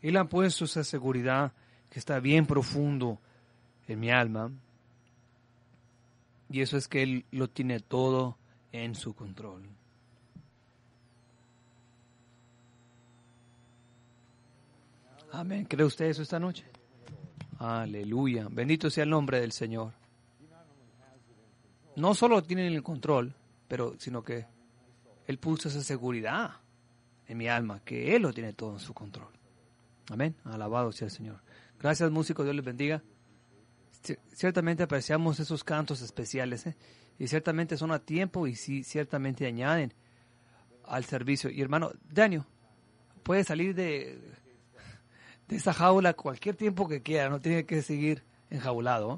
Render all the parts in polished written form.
Él ha puesto esa seguridad que está bien profundo en mi alma. Y eso es que Él lo tiene todo en su control. Amén. ¿Cree usted eso esta noche? Aleluya. Bendito sea el nombre del Señor. No solo tiene el control, sino que Él puso esa seguridad en mi alma, que Él lo tiene todo en su control. Amén. Alabado sea el Señor. Gracias, músicos. Dios les bendiga. Ciertamente apreciamos esos cantos especiales, y ciertamente son a tiempo y sí, ciertamente añaden al servicio. Y hermano, Daniel, puede salir de esa jaula cualquier tiempo que quiera, no tiene que seguir enjaulado.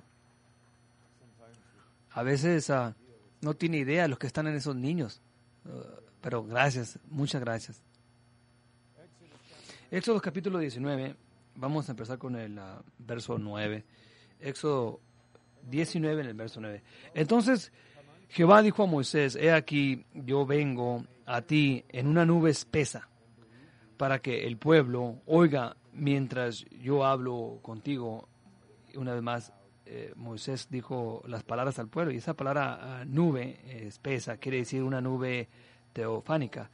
A veces no tiene idea de los que están en esos niños, pero gracias, muchas gracias. Éxodo capítulo 19, vamos a empezar con el verso 9. Éxodo 19 en el verso 9. Entonces Jehová dijo a Moisés: he aquí, yo vengo a ti en una nube espesa, para que el pueblo oiga mientras yo hablo contigo. Una vez más, Moisés dijo las palabras al pueblo, y esa palabra nube espesa quiere decir una nube teofánica.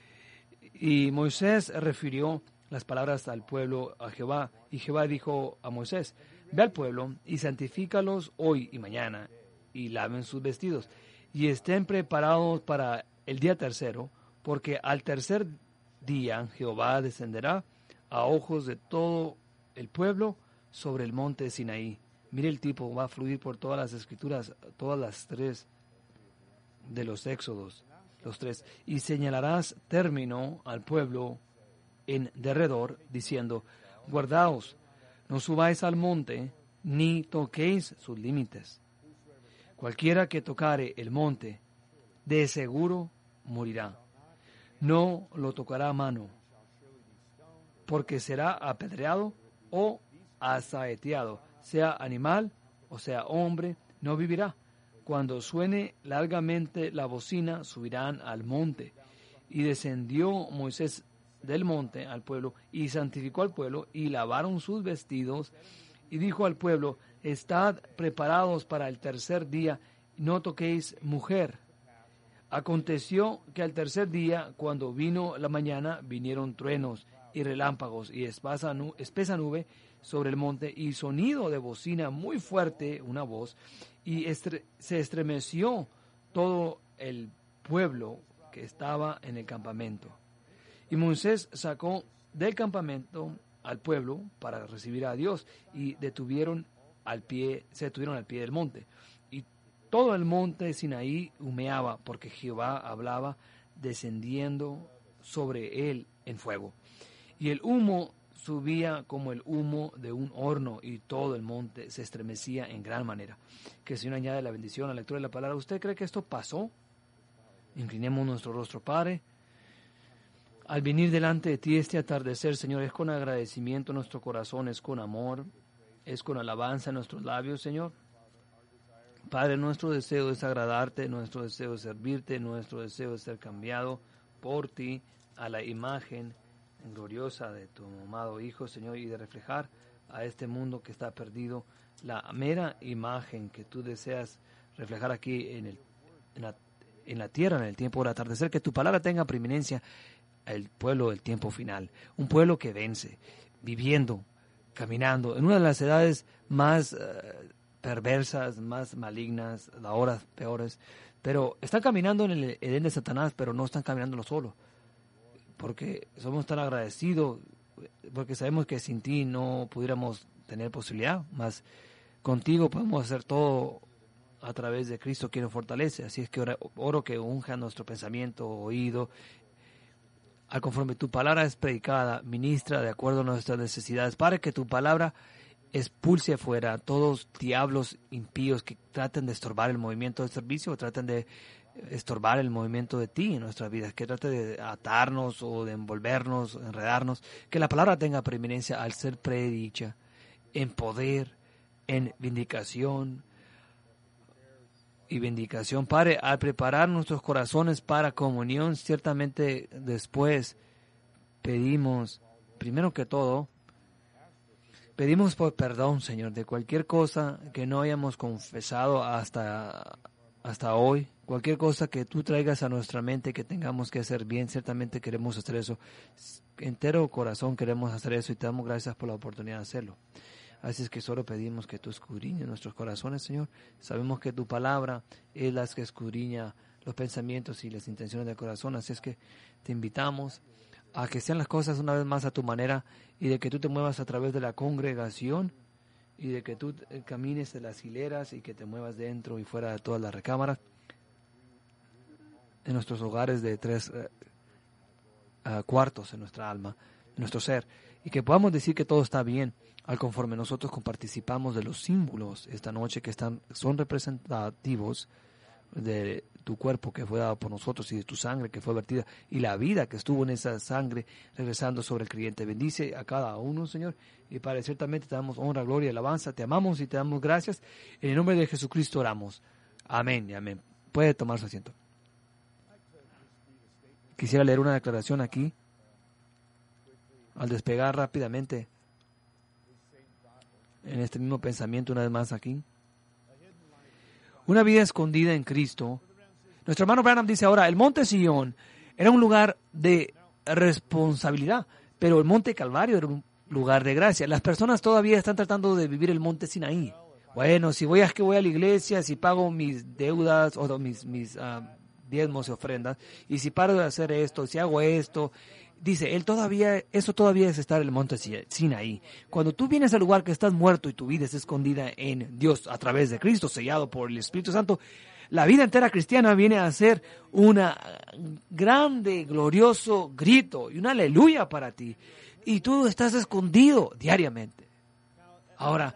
Y Moisés refirió las palabras al pueblo a Jehová, y Jehová dijo a Moisés: ve al pueblo y santifícalos hoy y mañana, y laven sus vestidos, y estén preparados para el día tercero, porque al tercer día Jehová descenderá a ojos de todo el pueblo sobre el monte de Sinaí. Mire, el tipo va a fluir por todas las escrituras, todas las tres de los éxodos, los tres. Y señalarás término al pueblo en derredor, diciendo: guardaos, no subáis al monte, ni toquéis sus límites. Cualquiera que tocare el monte, de seguro morirá. No lo tocará a mano, porque será apedreado o asaeteado, sea animal o sea hombre, no vivirá. Cuando suene largamente la bocina, subirán al monte. Y descendió Moisés del monte al pueblo, y santificó al pueblo, y lavaron sus vestidos, y dijo al pueblo: estad preparados para el tercer día, no toquéis mujer. Aconteció que al tercer día, cuando vino la mañana, vinieron truenos y relámpagos y espesa nube sobre el monte, y sonido de bocina muy fuerte, una voz, y se estremeció todo el pueblo que estaba en el campamento. Y Moisés sacó del campamento al pueblo para recibir a Dios, y se detuvieron al pie del monte. Y todo el monte de Sinaí humeaba, porque Jehová hablaba descendiendo sobre él en fuego. Y el humo subía como el humo de un horno, y todo el monte se estremecía en gran manera. Que el Señor añade la bendición a la lectura de la palabra. ¿Usted cree que esto pasó? Inclinemos nuestro rostro, Padre. Al venir delante de ti este atardecer, Señor, es con agradecimiento nuestro corazón, es con amor, es con alabanza en nuestros labios, Señor. Padre, nuestro deseo es agradarte, nuestro deseo es servirte, nuestro deseo es ser cambiado por ti a la imagen gloriosa de tu amado Hijo, Señor, y de reflejar a este mundo que está perdido la mera imagen que tú deseas reflejar aquí en la tierra, en el tiempo del atardecer. Que tu palabra tenga preeminencia el pueblo del tiempo final, un pueblo que vence, viviendo, caminando en una de las edades más perversas, más malignas, las horas peores, pero están caminando en el Edén de Satanás, pero no están caminando solo, porque somos tan agradecidos, porque sabemos que sin ti no pudiéramos tener posibilidad, más contigo podemos hacer todo a través de Cristo quien nos fortalece. Así es que oro que unja nuestro pensamiento, oído, al conforme tu palabra es predicada, ministra de acuerdo a nuestras necesidades, para que tu palabra expulse afuera a todos diablos impíos que traten de estorbar el movimiento del servicio, o traten de estorbar el movimiento de ti en nuestras vidas, que trate de atarnos o de envolvernos, enredarnos. Que la palabra tenga preeminencia al ser predicha, en poder, en vindicación y vindicación. Padre, al preparar nuestros corazones para comunión, ciertamente después pedimos, primero que todo, Pedimos por perdón, Señor, de cualquier cosa que no hayamos confesado hasta hoy, cualquier cosa que tú traigas a nuestra mente que tengamos que hacer bien. Ciertamente queremos hacer eso, entero corazón queremos hacer eso, y te damos gracias por la oportunidad de hacerlo. Así es que solo pedimos que tú escudriñes nuestros corazones, Señor. Sabemos que tu palabra es la que escudriña los pensamientos y las intenciones del corazón. Así es que te invitamos a que sean las cosas una vez más a tu manera, y de que tú te muevas a través de la congregación, y de que tú camines de las hileras y que te muevas dentro y fuera de todas las recámaras, en nuestros hogares de 3 cuartos, en nuestra alma, en nuestro ser, y que podamos decir que todo está bien al conforme nosotros participamos de los símbolos esta noche que son representativos de tu cuerpo que fue dado por nosotros, y de tu sangre que fue vertida, y la vida que estuvo en esa sangre regresando sobre el creyente. Bendice a cada uno, Señor, y Padre, ciertamente te damos honra, gloria y alabanza. Te amamos y te damos gracias. En el nombre de Jesucristo oramos. Amén y amén. Puede tomar su asiento. Quisiera leer una declaración aquí, al despegar rápidamente en este mismo pensamiento una vez más aquí. Una vida escondida en Cristo. Nuestro hermano Branham dice ahora, el monte Sion era un lugar de responsabilidad, pero el monte Calvario era un lugar de gracia. Las personas todavía están tratando de vivir el monte Sinaí. Bueno, si voy a la iglesia, si pago mis deudas o mis diezmos y ofrendas, y si paro de hacer esto, si hago esto, dice, eso todavía es estar en el monte Sinaí. Cuando tú vienes al lugar que estás muerto y tu vida es escondida en Dios a través de Cristo, sellado por el Espíritu Santo, la vida entera cristiana viene a ser una grande, glorioso grito y una aleluya para ti. Y tú estás escondido diariamente. Ahora,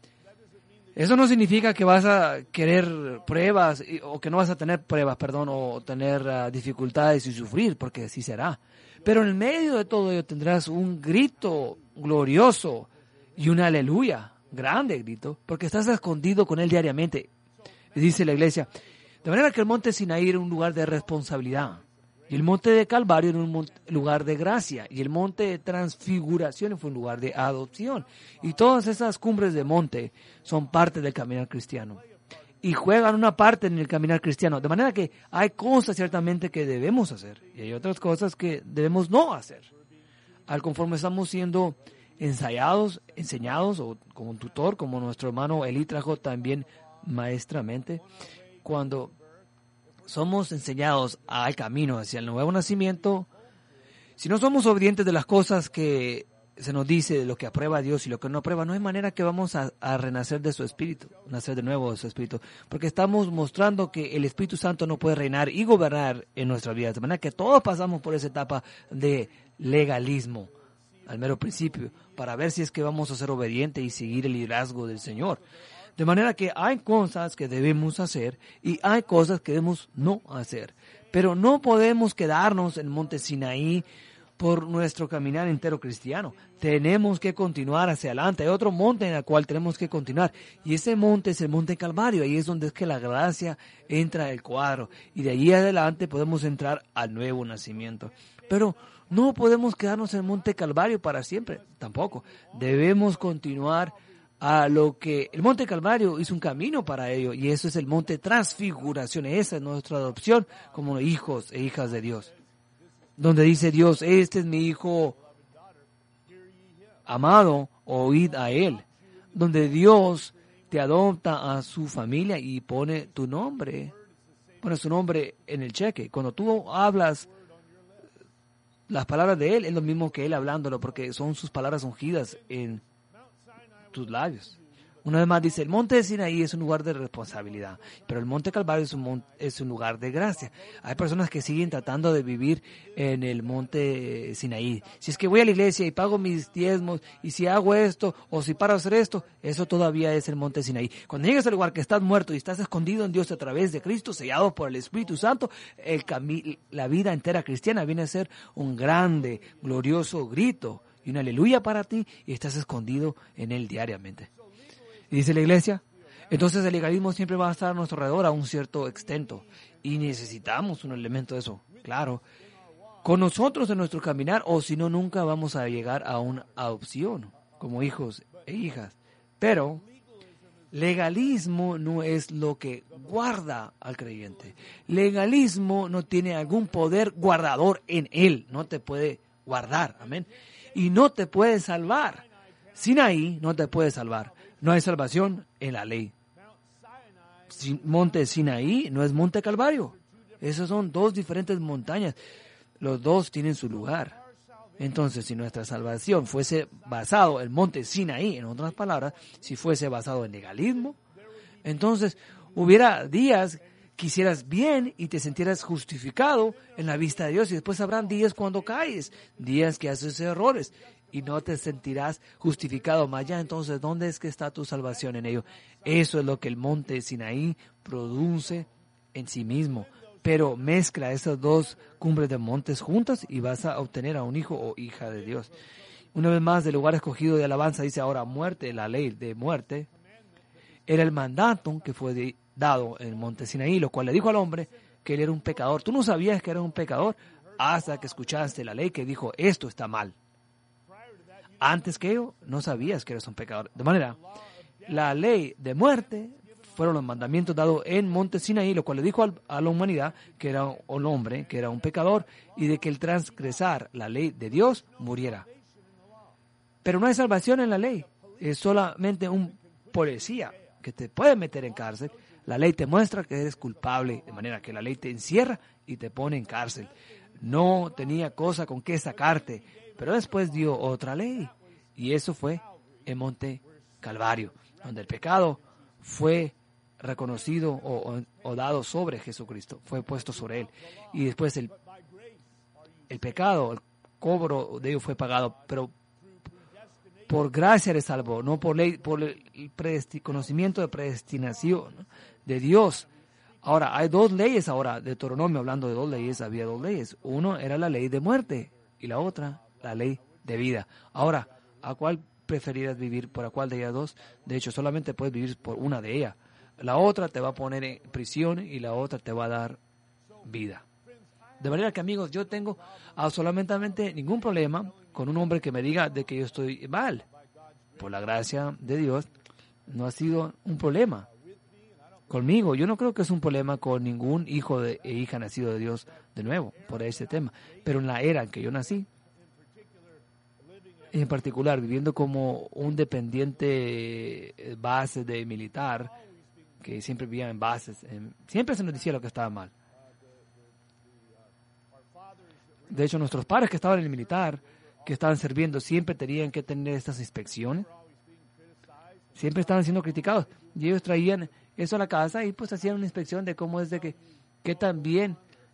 eso no significa que vas a querer pruebas o que no vas a tener pruebas, o tener dificultades y sufrir, porque así será. Pero en medio de todo ello tendrás un grito glorioso y una aleluya, grande grito, porque estás escondido con Él diariamente. Y dice la iglesia, de manera que el monte Sinaí era un lugar de responsabilidad, y el monte de Calvario era un lugar de gracia, y el monte de transfiguración fue un lugar de adopción. Y todas esas cumbres de monte son parte del caminar cristiano, y juegan una parte en el caminar cristiano. De manera que hay cosas ciertamente que debemos hacer, y hay otras cosas que debemos no hacer. Al conforme estamos siendo ensayados, enseñados, o como un tutor, como nuestro hermano Eli trajo también maestramente, cuando somos enseñados al camino hacia el nuevo nacimiento, si no somos obedientes de las cosas que se nos dice, de lo que aprueba Dios y lo que no aprueba, no hay manera que vamos a renacer de su espíritu, nacer de nuevo de su espíritu, porque estamos mostrando que el Espíritu Santo no puede reinar y gobernar en nuestras vidas, de manera que todos pasamos por esa etapa de legalismo al mero principio, para ver si es que vamos a ser obedientes y seguir el liderazgo del Señor. De manera que hay cosas que debemos hacer y hay cosas que debemos no hacer. Pero no podemos quedarnos en el monte Sinaí por nuestro caminar entero cristiano. Tenemos que continuar hacia adelante. Hay otro monte en el cual tenemos que continuar. Y ese monte es el monte Calvario. Ahí es donde es que la gracia entra el cuadro. Y de ahí adelante podemos entrar al nuevo nacimiento. Pero no podemos quedarnos en el monte Calvario para siempre. Tampoco. Debemos continuar a lo que el monte Calvario hizo un camino para ello, y eso es el monte Transfiguración. Esa es nuestra adopción como hijos e hijas de Dios, donde dice Dios, este es mi hijo amado, oíd a él, donde Dios te adopta a su familia y pone tu nombre, pone su nombre en el cheque. Cuando tú hablas las palabras de él, es lo mismo que él hablándolo, porque son sus palabras ungidas en tus labios. Una vez más dice, el monte de Sinaí es un lugar de responsabilidad, pero el monte Calvario es un lugar de gracia. Hay personas que siguen tratando de vivir en el monte Sinaí. Si es que voy a la iglesia y pago mis diezmos, y si hago esto, o si paro de hacer esto, eso todavía es el monte Sinaí. Cuando llegas al lugar que estás muerto y estás escondido en Dios a través de Cristo, sellado por el Espíritu Santo, la vida entera cristiana viene a ser un grande, glorioso grito y una aleluya para ti, y estás escondido en Él diariamente. Y dice la iglesia, entonces el legalismo siempre va a estar a nuestro alrededor a un cierto extento, y necesitamos un elemento de eso, claro, con nosotros en nuestro caminar, o si no, nunca vamos a llegar a una adopción como hijos e hijas. Pero legalismo no es lo que guarda al creyente. Legalismo no tiene algún poder guardador en él. No te puede guardar. Amén. Y no te puede salvar. Sinaí no te puede salvar. No hay salvación en la ley. Monte Sinaí no es Monte Calvario. Esas son dos diferentes montañas. Los dos tienen su lugar. Entonces, si nuestra salvación fuese basado en el Monte Sinaí, en otras palabras, si fuese basado en legalismo, entonces hubiera días que hicieras bien y te sintieras justificado en la vista de Dios, y después habrán días cuando caes, días que haces errores y no te sentirás justificado más allá. Entonces, ¿dónde es que está tu salvación en ello? Eso es lo que el Monte Sinaí produce en sí mismo. Pero mezcla esas dos cumbres de montes juntas y vas a obtener a un hijo o hija de Dios. Una vez más, del lugar escogido de alabanza dice ahora muerte, la ley de muerte. Era el mandato que fue dado en el monte Sinaí, lo cual le dijo al hombre que él era un pecador. Tú no sabías que era un pecador hasta que escuchaste la ley que dijo esto está mal. Antes que ello, no sabías que eres un pecador. De manera, la ley de muerte fueron los mandamientos dados en monte Sinaí, lo cual le dijo a la humanidad que era un hombre, que era un pecador, y de que el transgresar la ley de Dios muriera. Pero no hay salvación en la ley. Es solamente un policía que te puede meter en cárcel. La ley te muestra que eres culpable, de manera que la ley te encierra y te pone en cárcel. No tenía cosa con qué sacarte, pero después dio otra ley. Y eso fue en monte Calvario, donde el pecado fue reconocido o dado sobre Jesucristo, fue puesto sobre él. Y después el pecado, el cobro de ello fue pagado, pero por gracia eres salvo, no por ley, por el conocimiento de predestinación, ¿no?, de Dios. Ahora, hay dos leyes ahora, de Deuteronomio, hablando de dos leyes, había dos leyes. Uno era la ley de muerte y la otra, la ley de vida. Ahora, ¿a cuál preferirías vivir? ¿Por a cuál de ellas dos? De hecho, solamente puedes vivir por una de ellas. La otra te va a poner en prisión y la otra te va a dar vida. De manera que, amigos, yo tengo absolutamente ningún problema con un hombre que me diga de que yo estoy mal. Por la gracia de Dios, no ha sido un problema conmigo. Yo no creo que es un problema con ningún hijo e hija nacido de Dios de nuevo, por ese tema. Pero en la era en que yo nací, en particular, viviendo como un dependiente base de militar, que siempre vivía en bases, siempre se nos decía lo que estaba mal. De hecho, nuestros padres que estaban en el militar, que estaban sirviendo, siempre tenían que tener estas inspecciones. Siempre estaban siendo criticados. Y ellos traían eso a la casa y pues hacían una inspección de cómo es de que también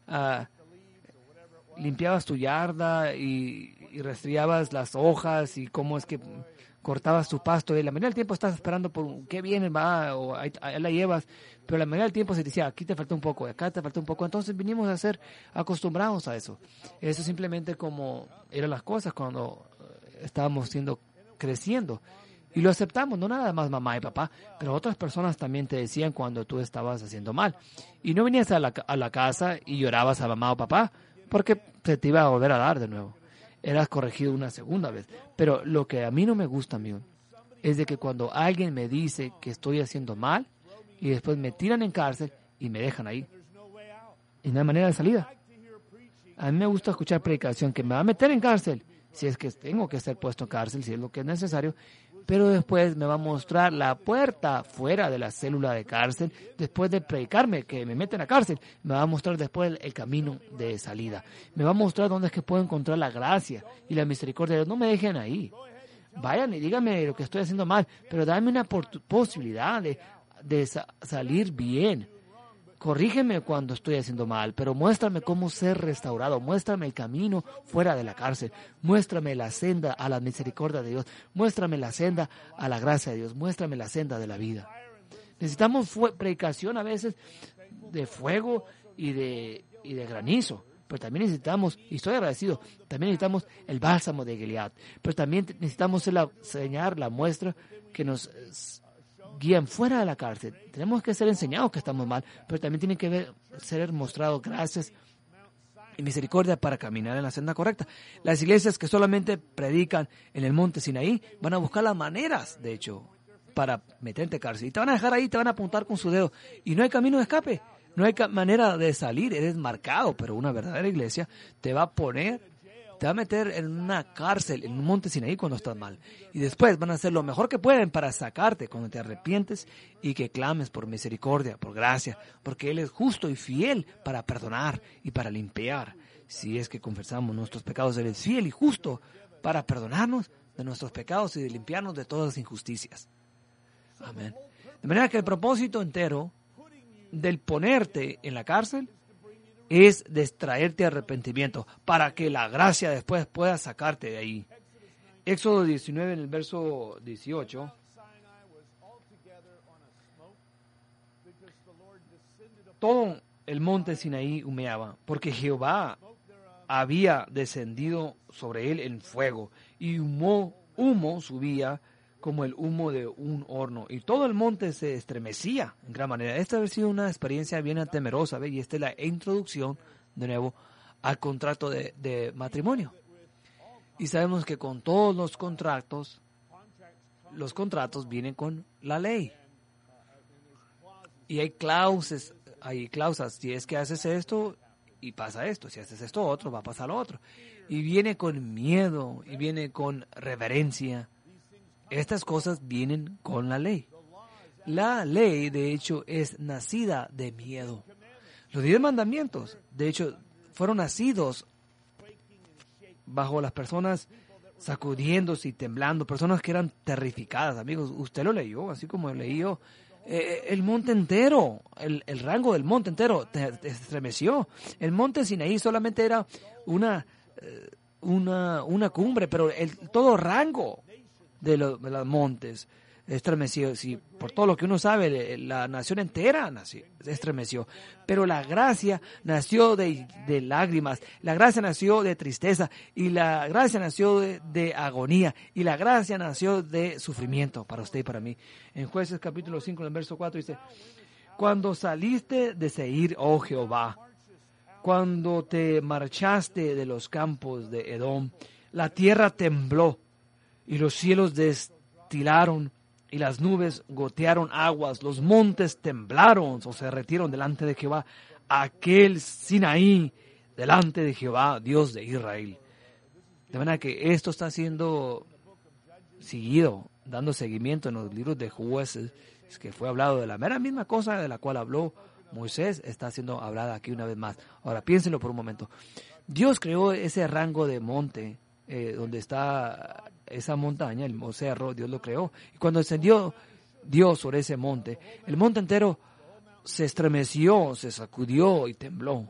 limpiabas tu yarda y rastreabas las hojas y cómo es que cortabas tu pasto. Y la mayoría del tiempo estás esperando por qué viene, va, o ahí la llevas. Pero la mayoría del tiempo se decía, aquí te falta un poco, acá te falta un poco. Entonces vinimos a ser acostumbrados a eso. Eso simplemente como eran las cosas cuando estábamos creciendo. Y lo aceptamos, no nada más mamá y papá, pero otras personas también te decían cuando tú estabas haciendo mal. Y no venías a la casa y llorabas a mamá o papá, porque se te iba a volver a dar de nuevo. Eras corregido una segunda vez. Pero lo que a mí no me gusta, amigo, es de que cuando alguien me dice que estoy haciendo mal y después me tiran en cárcel y me dejan ahí. Y no hay manera de salida. A mí me gusta escuchar predicación que me va a meter en cárcel, si es que tengo que ser puesto en cárcel, si es lo que es necesario. Pero después me va a mostrar la puerta fuera de la célula de cárcel, después de predicarme que me meten a cárcel, me va a mostrar después el camino de salida. Me va a mostrar dónde es que puedo encontrar la gracia y la misericordia de Dios. No me dejen ahí. Vayan y díganme lo que estoy haciendo mal, pero dame una posibilidad de salir bien. Corrígeme cuando estoy haciendo mal, pero muéstrame cómo ser restaurado. Muéstrame el camino fuera de la cárcel. Muéstrame la senda a la misericordia de Dios. Muéstrame la senda a la gracia de Dios. Muéstrame la senda de la vida. Necesitamos predicación a veces de fuego y de granizo. Pero también necesitamos, y estoy agradecido, también necesitamos el bálsamo de Gilead. Pero también necesitamos la señal, la muestra que nos guían fuera de la cárcel. Tenemos que ser enseñados que estamos mal, pero también tienen que ser mostrados gracias y misericordia para caminar en la senda correcta. Las iglesias que solamente predican en el monte Sinaí van a buscar las maneras, de hecho, para meterte cárcel. Y te van a dejar ahí, te van a apuntar con su dedo. Y no hay camino de escape, no hay manera de salir, eres marcado. Pero una verdadera iglesia te va a meter en una cárcel, en un monte Sinaí cuando estás mal. Y después van a hacer lo mejor que pueden para sacarte cuando te arrepientes y que clames por misericordia, por gracia, porque Él es justo y fiel para perdonar y para limpiar. Si es que confesamos nuestros pecados, Él es fiel y justo para perdonarnos de nuestros pecados y de limpiarnos de todas las injusticias. Amén. De manera que el propósito entero del ponerte en la cárcel es distraerte arrepentimiento para que la gracia después pueda sacarte de ahí. Éxodo 19 en el verso 18. Todo el monte Sinaí humeaba porque Jehová había descendido sobre él en fuego y humo subía como el humo de un horno, y todo el monte se estremecía en gran manera. Esta ha sido una experiencia bien temerosa, ¿ve? Y esta es la introducción, de nuevo, al contrato de matrimonio. Y sabemos que con todos los contratos vienen con la ley. Y hay cláusulas, si es que haces esto y pasa esto, si haces esto otro, va a pasar lo otro. Y viene con miedo, y viene con reverencia. Estas cosas vienen con la ley. La ley, de hecho, es nacida de miedo. Los 10 mandamientos, de hecho, fueron nacidos bajo las personas sacudiéndose y temblando, personas que eran terrificadas. Amigos, usted lo leyó, así como leí yo. El monte entero, el rango del monte entero te estremeció. El monte Sinaí solamente era una cumbre, pero todo rango de los montes estremeció. Sí, por todo lo que uno sabe, la nación entera estremeció. Pero la gracia nació de lágrimas, la gracia nació de tristeza, y la gracia nació de agonía, y la gracia nació de sufrimiento para usted y para mí. En Jueces capítulo 5, en el verso 4 dice: cuando saliste de Seir, oh Jehová, cuando te marchaste de los campos de Edom, la tierra tembló, y los cielos destilaron, y las nubes gotearon aguas, los montes temblaron o se derritieron delante de Jehová, aquel Sinaí, delante de Jehová, Dios de Israel. De manera que esto está siendo seguido, dando seguimiento en los libros de Jueces, es que fue hablado de la mera misma cosa de la cual habló Moisés, está siendo hablada aquí una vez más. Ahora, piénsenlo por un momento. Dios creó ese rango de monte, donde está esa montaña, el cerro, Dios lo creó. Y cuando descendió Dios sobre ese monte, el monte entero se estremeció, se sacudió y tembló.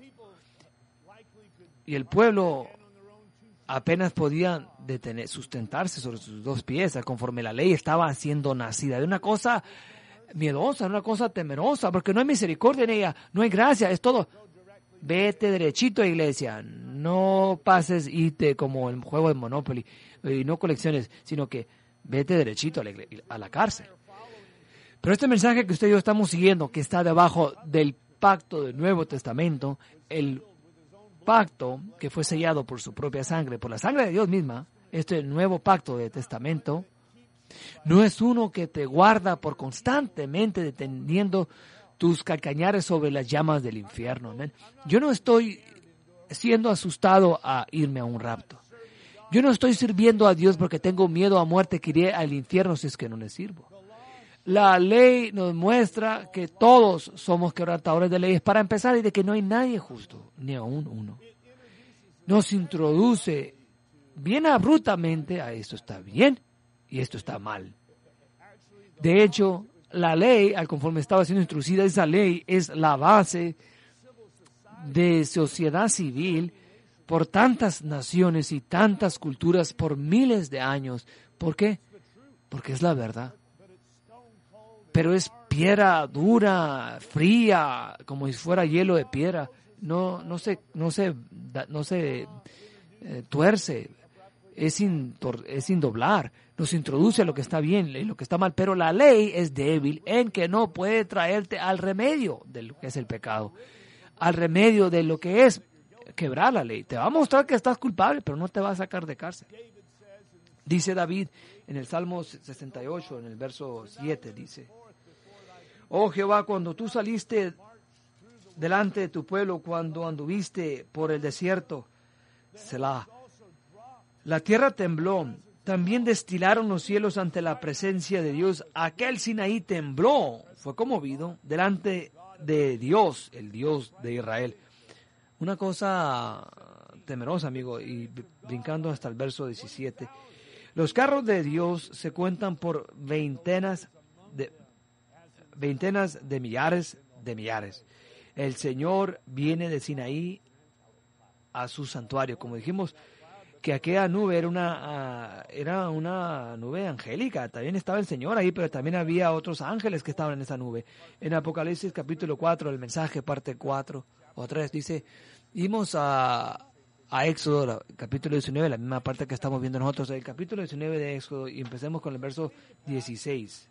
Y el pueblo apenas podía sustentarse sobre sus dos pies, conforme la ley estaba siendo nacida. De una cosa miedosa, una cosa temerosa, porque no hay misericordia en ella, no hay gracia, es todo. Vete derechito a iglesia, no pases irte como el juego de Monopoly, y no colecciones, sino que vete derechito a la cárcel. Pero este mensaje que usted y yo estamos siguiendo, que está debajo del pacto del Nuevo Testamento, el pacto que fue sellado por su propia sangre, por la sangre de Dios misma, este nuevo pacto de testamento, no es uno que te guarda por constantemente deteniendo tus calcañares sobre las llamas del infierno. Amén. Yo no estoy siendo asustado a irme a un rapto. Yo no estoy sirviendo a Dios porque tengo miedo a muerte, que iré al infierno si es que no le sirvo. La ley nos muestra que todos somos quebrantadores de leyes, para empezar, y de que no hay nadie justo, ni aún uno. Nos introduce bien abruptamente a esto está bien y esto está mal. De hecho, la ley, al conforme estaba siendo introducida, esa ley es la base de sociedad civil por tantas naciones y tantas culturas por miles de años. ¿Por qué? Porque es la verdad. Pero es piedra dura, fría, como si fuera hielo de piedra. No se tuerce, es sin doblar. Nos introduce a lo que está bien y lo que está mal, pero la ley es débil en que no puede traerte al remedio de lo que es el pecado, al remedio de lo que es quebrar la ley. Te va a mostrar que estás culpable, pero no te va a sacar de cárcel. Dice David en el Salmo 68, en el verso 7, dice: Oh Jehová, cuando tú saliste delante de tu pueblo, cuando anduviste por el desierto, Selah. La tierra tembló, también destilaron los cielos ante la presencia de Dios. Aquel Sinaí tembló, fue conmovido delante de Dios, el Dios de Israel. Una cosa temerosa, amigo, y brincando hasta el verso 17. Los carros de Dios se cuentan por veintenas de millares de millares. El Señor viene de Sinaí a su santuario. Como dijimos, que aquella nube era una nube angélica. También estaba el Señor ahí, pero también había otros ángeles que estaban en esa nube. En Apocalipsis capítulo 4, el mensaje parte 4 o 3, dice, vimos a Éxodo, capítulo 19, la misma parte que estamos viendo nosotros, el capítulo 19 de Éxodo, y empecemos con el verso 16.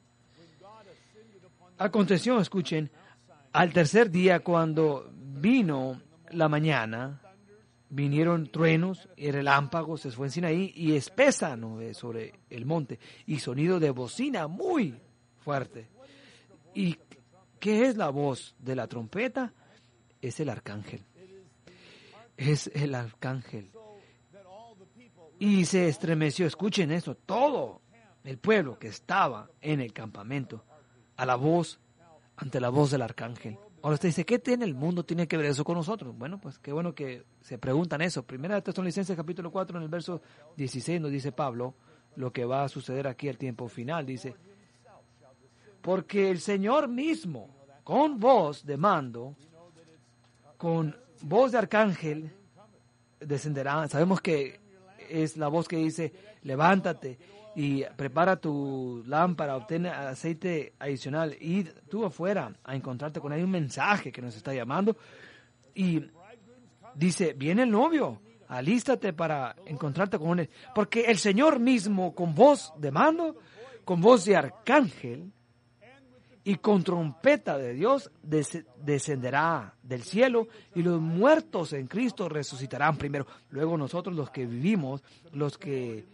Aconteció, escuchen, al tercer día, cuando vino la mañana, vinieron truenos y relámpagos, se fue en Sinaí, y espesa nube sobre el monte, y sonido de bocina muy fuerte. ¿Y qué es la voz de la trompeta? Es el arcángel. Es el arcángel. Y se estremeció, escuchen eso, todo el pueblo que estaba en el campamento, ante la voz del arcángel. Ahora usted dice, ¿qué tiene el mundo? ¿Tiene que ver eso con nosotros? Bueno, pues qué bueno que se preguntan eso. Primera de Tesalonicenses capítulo 4, en el verso 16 nos dice Pablo lo que va a suceder aquí al tiempo final. Dice, porque el Señor mismo, con voz de mando, con voz de arcángel, descenderá. Sabemos que es la voz que dice, levántate y prepara tu lámpara, obtén aceite adicional, y tú afuera a encontrarte con él. Hay un mensaje que nos está llamando y dice, viene el novio, alístate para encontrarte con él, porque el Señor mismo, con voz de mando, con voz de arcángel y con trompeta de Dios, descenderá del cielo, y los muertos en Cristo resucitarán primero. Luego nosotros, los que vivimos, los que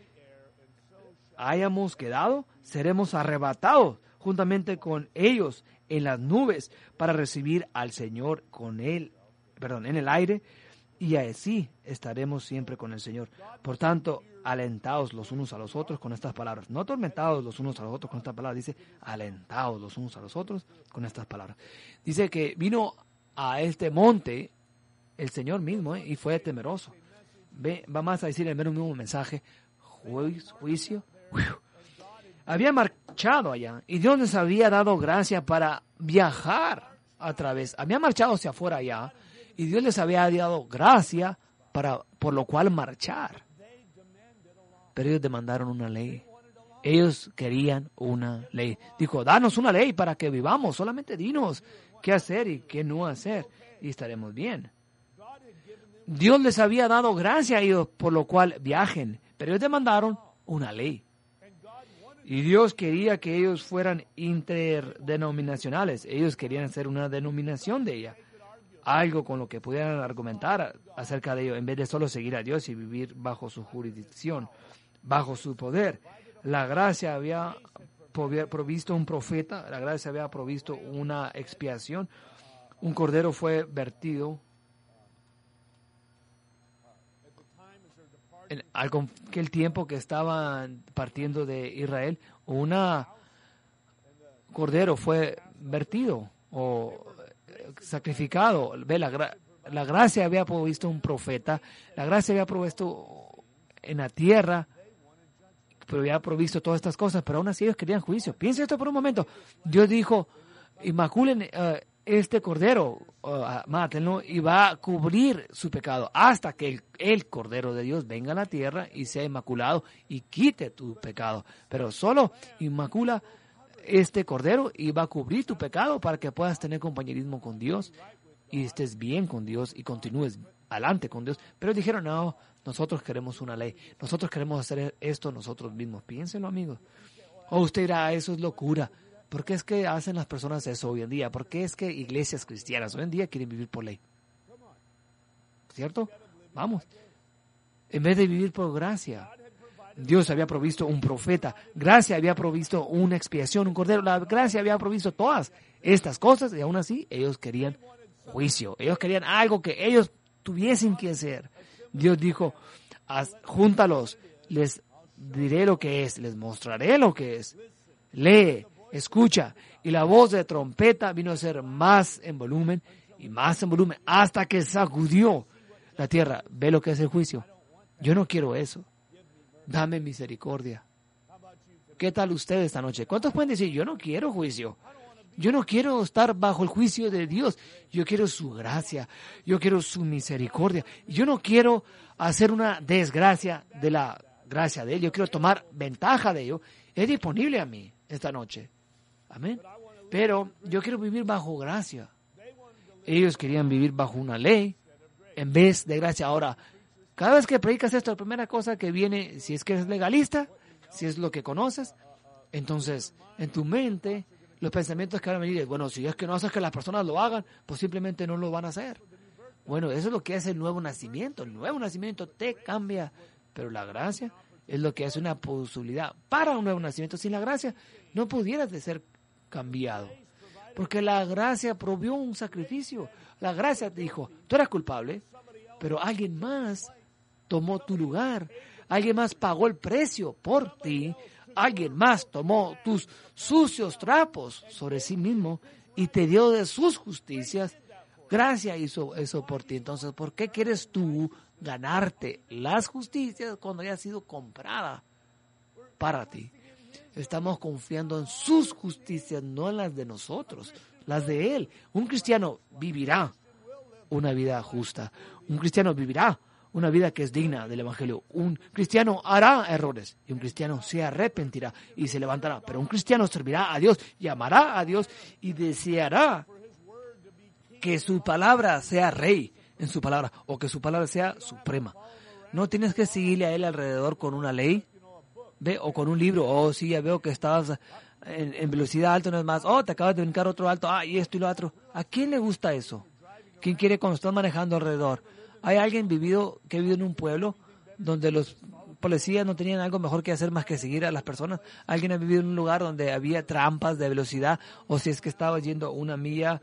hayamos quedado, seremos arrebatados juntamente con ellos en las nubes para recibir al Señor en el aire, y así estaremos siempre con el Señor. Por tanto, alentaos los unos a los otros con estas palabras. No atormentados los unos a los otros con estas palabras, dice alentaos los unos a los otros con estas palabras. Dice que vino a este monte el Señor mismo, y fue temeroso. Va más a decir el mismo mensaje, juicio. Había marchado allá y Dios les había dado gracia para viajar a través. Había marchado hacia afuera allá y Dios les había dado gracia por lo cual marchar. Pero ellos demandaron una ley. Ellos querían una ley. Dijo, danos una ley para que vivamos. Solamente dinos qué hacer y qué no hacer y estaremos bien. Dios les había dado gracia a ellos por lo cual viajen. Pero ellos demandaron una ley. Y Dios quería que ellos fueran interdenominacionales. Ellos querían hacer una denominación de ella. Algo con lo que pudieran argumentar acerca de ello, en vez de solo seguir a Dios y vivir bajo su jurisdicción, bajo su poder. La gracia había provisto un profeta, la gracia había provisto una expiación. Un cordero fue vertido. En aquel tiempo que estaban partiendo de Israel, cordero fue vertido o sacrificado. Ve, la gracia había provisto un profeta, la gracia había provisto en la tierra, pero había provisto todas estas cosas, pero aún así ellos querían juicio. Piensa esto por un momento. Dios dijo, inmaculen este cordero, mátenlo, y va a cubrir su pecado hasta que el cordero de Dios venga a la tierra y sea inmaculado y quite tu pecado. Pero solo inmacula este cordero y va a cubrir tu pecado para que puedas tener compañerismo con Dios y estés bien con Dios y continúes adelante con Dios. Pero dijeron, no, nosotros queremos una ley, nosotros queremos hacer esto nosotros mismos. Piénselo, amigos. O usted dirá, eso es locura. ¿Por qué es que hacen las personas eso hoy en día? ¿Por qué es que iglesias cristianas hoy en día quieren vivir por ley? ¿cierto? Vamos. En vez de vivir por gracia, Dios había provisto un profeta, gracia había provisto una expiación, un cordero, la gracia había provisto todas estas cosas y aún así ellos querían juicio, ellos querían algo que ellos tuviesen que hacer. Dios dijo, júntalos, les diré lo que es, les mostraré lo que es. Lee, escucha, y la voz de trompeta vino a ser más en volumen y más en volumen hasta que sacudió la tierra. ¿Ve lo que es el juicio? Yo no quiero eso. Dame misericordia. ¿Qué tal usted esta noche? ¿Cuántos pueden decir, yo no quiero juicio? Yo no quiero estar bajo el juicio de Dios. Yo quiero su gracia. Yo quiero su misericordia. Yo no quiero hacer una desgracia de la gracia de Él. Yo quiero tomar ventaja de ello. Es disponible a mí esta noche. Amén. Pero yo quiero vivir bajo gracia. Ellos querían vivir bajo una ley en vez de gracia. Ahora, cada vez que predicas esto, la primera cosa que viene, si es que eres legalista, si es lo que conoces, entonces en tu mente los pensamientos que van a venir es, bueno, si es que no haces que las personas lo hagan, pues simplemente no lo van a hacer. Bueno, eso es lo que hace el nuevo nacimiento. El nuevo nacimiento te cambia, pero la gracia es lo que hace una posibilidad para un nuevo nacimiento. Sin la gracia no pudieras de ser cambiado, porque la gracia provió un sacrificio. La gracia te dijo, tú eras culpable, pero alguien más tomó tu lugar, alguien más pagó el precio por ti, alguien más tomó tus sucios trapos sobre sí mismo y te dio de sus justicias. Gracia hizo eso por ti. Entonces, ¿por qué quieres tú ganarte las justicias cuando ya ha sido comprada para ti? Estamos confiando en sus justicias, no en las de nosotros, las de Él. Un cristiano vivirá una vida justa. Un cristiano vivirá una vida que es digna del Evangelio. Un cristiano hará errores y un cristiano se arrepentirá y se levantará. Pero un cristiano servirá a Dios y amará a Dios y deseará que su palabra sea rey en su palabra o que su palabra sea suprema. No tienes que seguirle a Él alrededor con una ley, ¿ve? O con un libro. Oh, sí, ya veo que estabas en velocidad alta, no es más. Oh, te acabas de brincar otro alto. Ah, y esto y lo otro. ¿A quién le gusta eso? ¿Quién quiere cuando estás manejando alrededor? ¿Hay alguien que vivido en un pueblo donde los policías no tenían algo mejor que hacer más que seguir a las personas? ¿Alguien ha vivido en un lugar donde había trampas de velocidad? O si es que estabas yendo una milla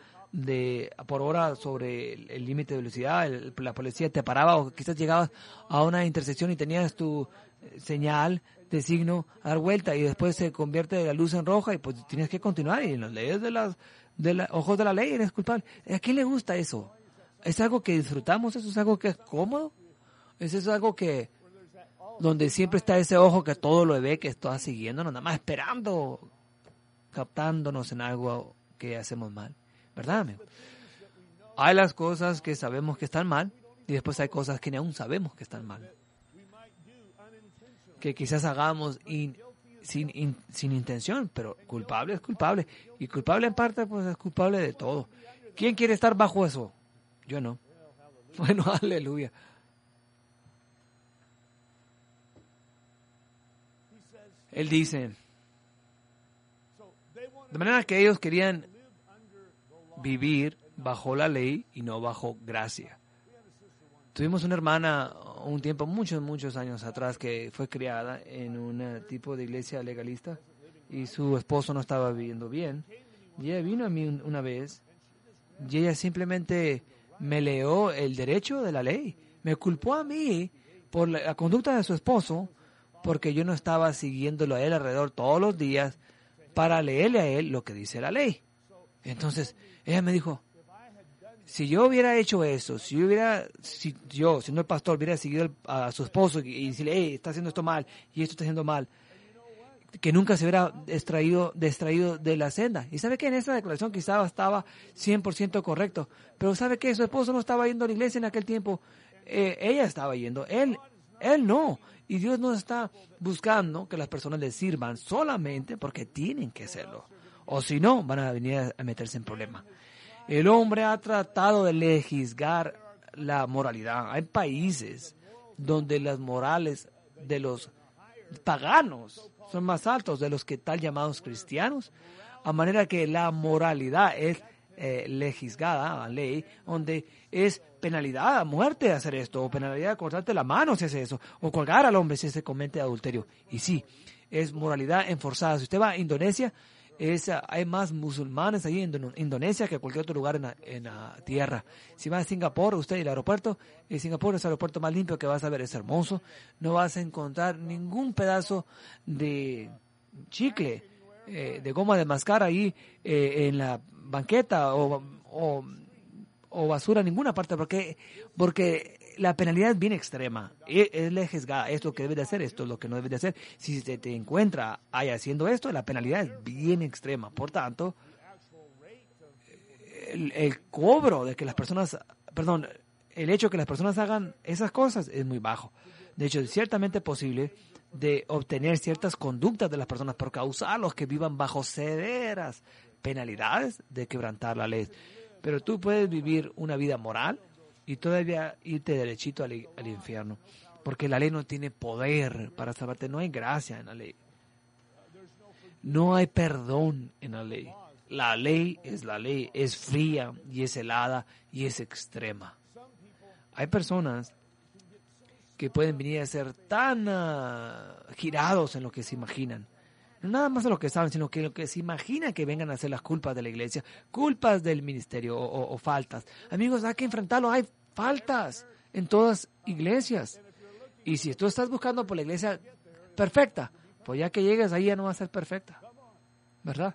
por hora sobre el límite de velocidad, la policía te paraba, o quizás llegabas a una intersección y tenías tu señal de signo a dar vuelta y después se convierte la luz en roja y pues tienes que continuar y en las leyes de los ojos de la ley eres culpable. ¿A quién le gusta eso? ¿Es algo que disfrutamos? ¿Eso es algo que es cómodo? ¿Es algo que donde siempre está ese ojo que todo lo ve, que está siguiéndonos, nada más esperando, captándonos en algo que hacemos mal? ¿Verdad, amigo? Hay las cosas que sabemos que están mal y después hay cosas que ni aún sabemos que están mal, que quizás hagamos sin intención, pero culpable es culpable. Y culpable en parte, pues es culpable de todo. ¿Quién quiere estar bajo eso? Yo no. Bueno, aleluya. Él dice, de manera que ellos querían vivir bajo la ley y no bajo gracia. Tuvimos una hermana un tiempo, muchos años atrás, que fue criada en un tipo de iglesia legalista y su esposo no estaba viviendo bien. Y ella vino a mí una vez y ella simplemente me leó el derecho de la ley. Me culpó a mí por la conducta de su esposo porque yo no estaba siguiéndolo a él alrededor todos los días para leerle a él lo que dice la ley. Entonces, ella me dijo, si yo hubiera hecho eso, si yo, siendo el pastor, hubiera seguido a su esposo y decirle, hey, está haciendo esto mal y esto está haciendo mal, que nunca se hubiera distraído de la senda. Y sabe que en esa declaración quizás estaba 100% correcto, pero sabe que su esposo no estaba yendo a la iglesia en aquel tiempo, ella estaba yendo, él no. Y Dios no está buscando que las personas le sirvan solamente porque tienen que hacerlo, o si no, van a venir a meterse en problemas. El hombre ha tratado de legislar la moralidad. Hay países donde las morales de los paganos son más altos de los que tal llamados cristianos, a manera que la moralidad es legislada, la ley, donde es penalidad a muerte hacer esto, o penalidad a cortarte la mano si hace eso, o colgar al hombre si se comete adulterio. Y sí, es moralidad enforzada. Si usted va a Indonesia, hay más musulmanes ahí en Indonesia que cualquier otro lugar en la tierra. Si va a Singapur, usted el aeropuerto, Singapur es el aeropuerto más limpio que vas a ver, es hermoso. No vas a encontrar ningún pedazo de chicle, de goma de mascar ahí en la banqueta o basura en ninguna parte, porque la penalidad es bien extrema, es legislada. Esto que debe de hacer, esto es lo que no debe de hacer. Si se te encuentra ahí haciendo esto, la penalidad es bien extrema. Por tanto, el cobro de que las personas, el hecho de que las personas hagan esas cosas es muy bajo. De hecho, es ciertamente posible de obtener ciertas conductas de las personas por causarlos que vivan bajo severas penalidades de quebrantar la ley. Pero tú puedes vivir una vida moral y todavía irte derechito al infierno, porque la ley no tiene poder para salvarte. No hay gracia en la ley. No hay perdón en la ley. La ley, es fría y es helada y es extrema. Hay personas que pueden venir a ser tan girados en lo que se imaginan. No nada más en lo que saben, sino que lo que se imagina que vengan a ser las culpas de la iglesia, culpas del ministerio o faltas. Amigos, hay que enfrentarlo. Hay faltas en todas iglesias. Y si tú estás buscando por la iglesia perfecta, pues ya que llegues ahí ya no va a ser perfecta, ¿verdad?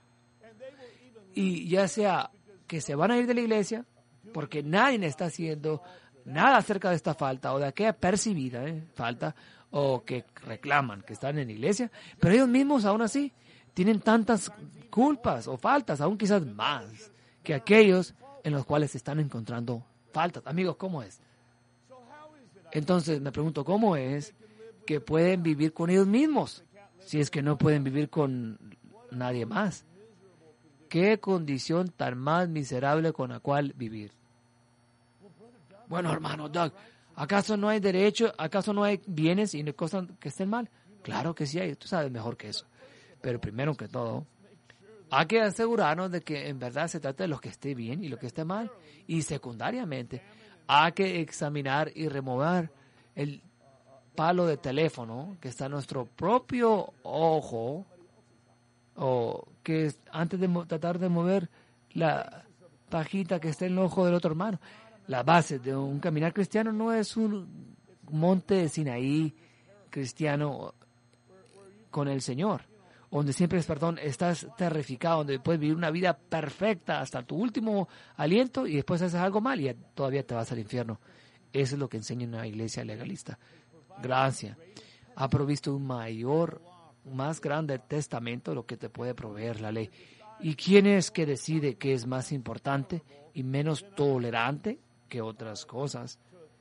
Y ya sea que se van a ir de la iglesia porque nadie está haciendo nada acerca de esta falta o de aquella percibida falta, o que reclaman que están en la iglesia, pero ellos mismos aún así tienen tantas culpas o faltas, aún quizás más, que aquellos en los cuales se están encontrando faltas. Amigos, ¿cómo es? Entonces me pregunto, ¿cómo es que pueden vivir con ellos mismos si es que no pueden vivir con nadie más? ¿Qué condición tan más miserable con la cual vivir? Bueno, hermano Doug, ¿acaso no hay derecho, acaso no hay bienes y cosas que estén mal? Claro que sí hay, tú sabes mejor que eso. Pero primero que todo, hay que asegurarnos de que en verdad se trata de lo que esté bien y lo que esté mal. Y secundariamente, hay que examinar y remover el palo de teléfono que está en nuestro propio ojo, o que antes de tratar de mover la pajita que está en el ojo del otro hermano. La base de un caminar cristiano no es un monte de Sinaí cristiano con el Señor, donde siempre estás terrificado, donde puedes vivir una vida perfecta hasta tu último aliento y después haces algo mal y todavía te vas al infierno. Eso es lo que enseña una iglesia legalista. Gracia ha provisto más grande testamento, lo que te puede proveer la ley. ¿Y quién es que decide qué es más importante y menos tolerante que otras cosas?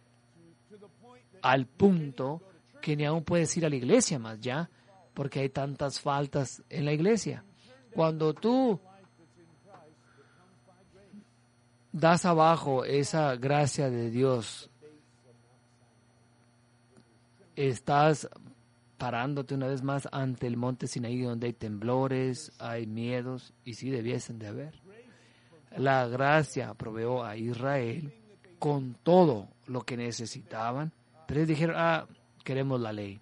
Al punto que ni aún puedes ir a la iglesia más ya, porque hay tantas faltas en la iglesia. Cuando tú das abajo esa gracia de Dios, estás parándote una vez más ante el monte Sinaí, donde hay temblores, hay miedos, y sí debiesen de haber. La gracia proveó a Israel con todo lo que necesitaban, pero ellos dijeron, queremos la ley.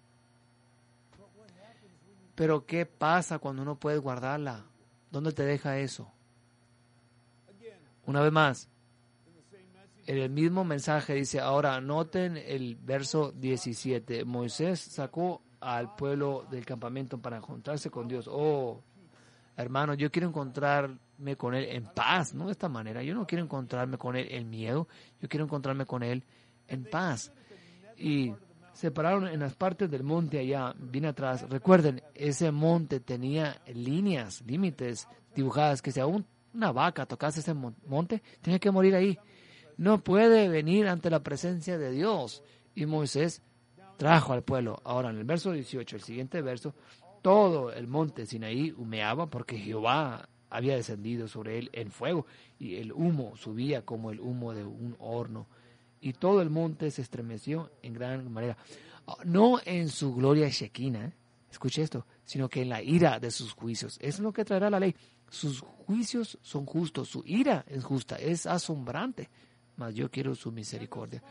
Pero ¿qué pasa cuando no puedes guardarla? ¿Dónde te deja eso? Una vez más, en el mismo mensaje dice, ahora noten el verso 17, Moisés sacó al pueblo del campamento para encontrarse con Dios. Oh, hermano, yo quiero encontrarme con Él en paz, no de esta manera. Yo no quiero encontrarme con Él en miedo, yo quiero encontrarme con Él en paz. Y se pararon en las partes del monte allá, bien atrás. Recuerden, ese monte tenía límites dibujadas, que si aún una vaca tocase ese monte, tenía que morir ahí. No puede venir ante la presencia de Dios. Y Moisés trajo al pueblo. Ahora, en el verso 18, el siguiente verso, todo el monte Sinaí humeaba porque Jehová había descendido sobre él en fuego y el humo subía como el humo de un horno. Y todo el monte se estremeció en gran manera. No en su gloria shekinah, escuche esto, sino que en la ira de sus juicios. Eso es lo que traerá la ley. Sus juicios son justos, su ira es justa, es asombrante, mas yo quiero su misericordia.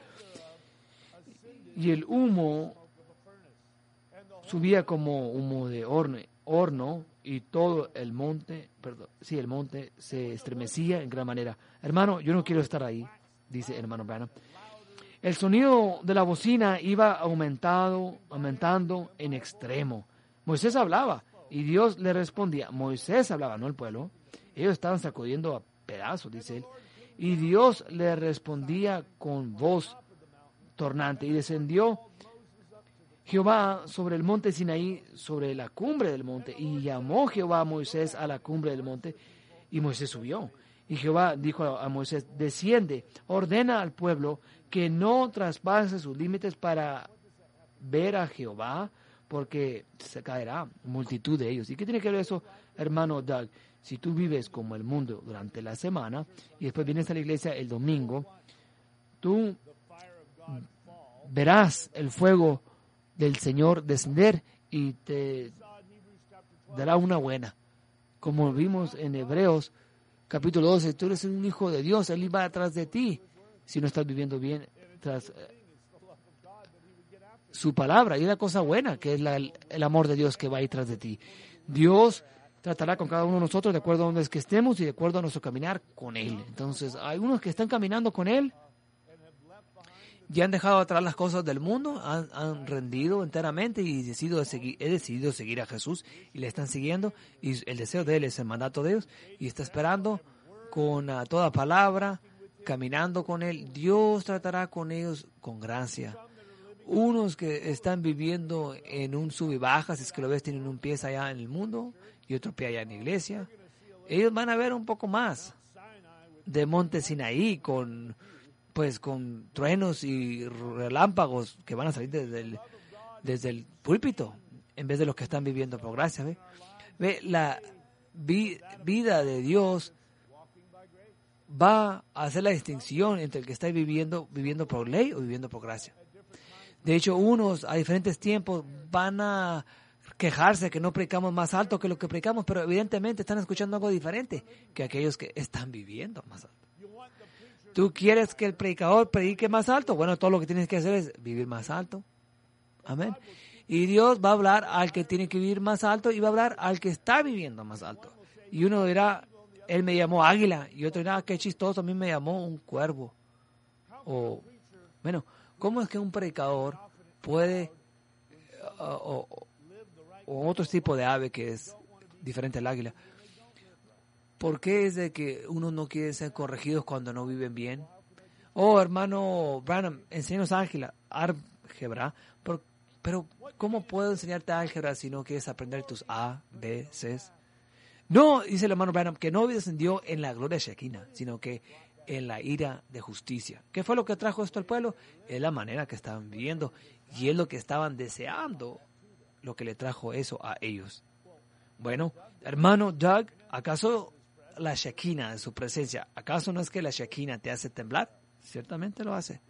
Y el humo subía como humo de horno y todo el monte, el monte se estremecía en gran manera. Hermano, yo no quiero estar ahí, dice el hermano Branham. El sonido de la bocina iba aumentando en extremo. Moisés hablaba y Dios le respondía. Moisés hablaba, no el pueblo. Ellos estaban sacudiendo a pedazos, dice él. Y Dios le respondía con voz tornante. Y descendió Jehová sobre el monte Sinaí, sobre la cumbre del monte. Y llamó Jehová a Moisés a la cumbre del monte. Y Moisés subió. Y Jehová dijo a Moisés, desciende, ordena al pueblo que no traspase sus límites para ver a Jehová, porque se caerá multitud de ellos. ¿Y qué tiene que ver eso, hermano Doug? Si tú vives como el mundo durante la semana y después vienes a la iglesia el domingo, tú verás el fuego del Señor descender y te dará una buena. Como vimos en Hebreos capítulo 12, tú eres un hijo de Dios, Él va atrás de ti si no estás viviendo bien tras su palabra. Y la cosa buena, que es el amor de Dios que va ahí tras de ti. Dios tratará con cada uno de nosotros de acuerdo a donde es que estemos y de acuerdo a nuestro caminar con Él. Entonces, hay unos que están caminando con Él y han dejado atrás las cosas del mundo, han rendido enteramente y he decidido seguir a Jesús y le están siguiendo, y el deseo de Él es el mandato de Dios, y está esperando con toda palabra, caminando con Él. Dios tratará con ellos con gracia. Unos que están viviendo en un sub y baja, si es que lo ves, tienen un pie allá en el mundo y otro pie allá en la iglesia, ellos van a ver un poco más de monte Sinaí con truenos y relámpagos que van a salir desde el púlpito, en vez de los que están viviendo por gracia. Ve la vida de Dios va a hacer la distinción entre el que está viviendo por ley o viviendo por gracia. De hecho, unos a diferentes tiempos van a quejarse que no predicamos más alto que lo que predicamos, pero evidentemente están escuchando algo diferente que aquellos que están viviendo más alto. ¿Tú quieres que el predicador predique más alto? Bueno, todo lo que tienes que hacer es vivir más alto. Amén. Y Dios va a hablar al que tiene que vivir más alto y va a hablar al que está viviendo más alto. Y uno dirá, Él me llamó águila. Y otro dirá, qué chistoso, a mí me llamó un cuervo. O, bueno, ¿cómo es que un predicador puede, o otro tipo de ave que es diferente al águila? ¿Por qué es de que uno no quiere ser corregidos cuando no viven bien? Oh, hermano Branham, enséñanos álgebra, pero ¿cómo puedo enseñarte álgebra si no quieres aprender tus A, B, C? No, dice el hermano Branham, que no descendió en la gloria Shekinah, sino que en la ira de justicia. ¿Qué fue lo que trajo esto al pueblo? Es la manera que estaban viviendo y es lo que estaban deseando, lo que le trajo eso a ellos. Bueno, hermano Doug, ¿acaso la Shekinah de su presencia, acaso no es que la Shekinah te hace temblar? Ciertamente lo hace.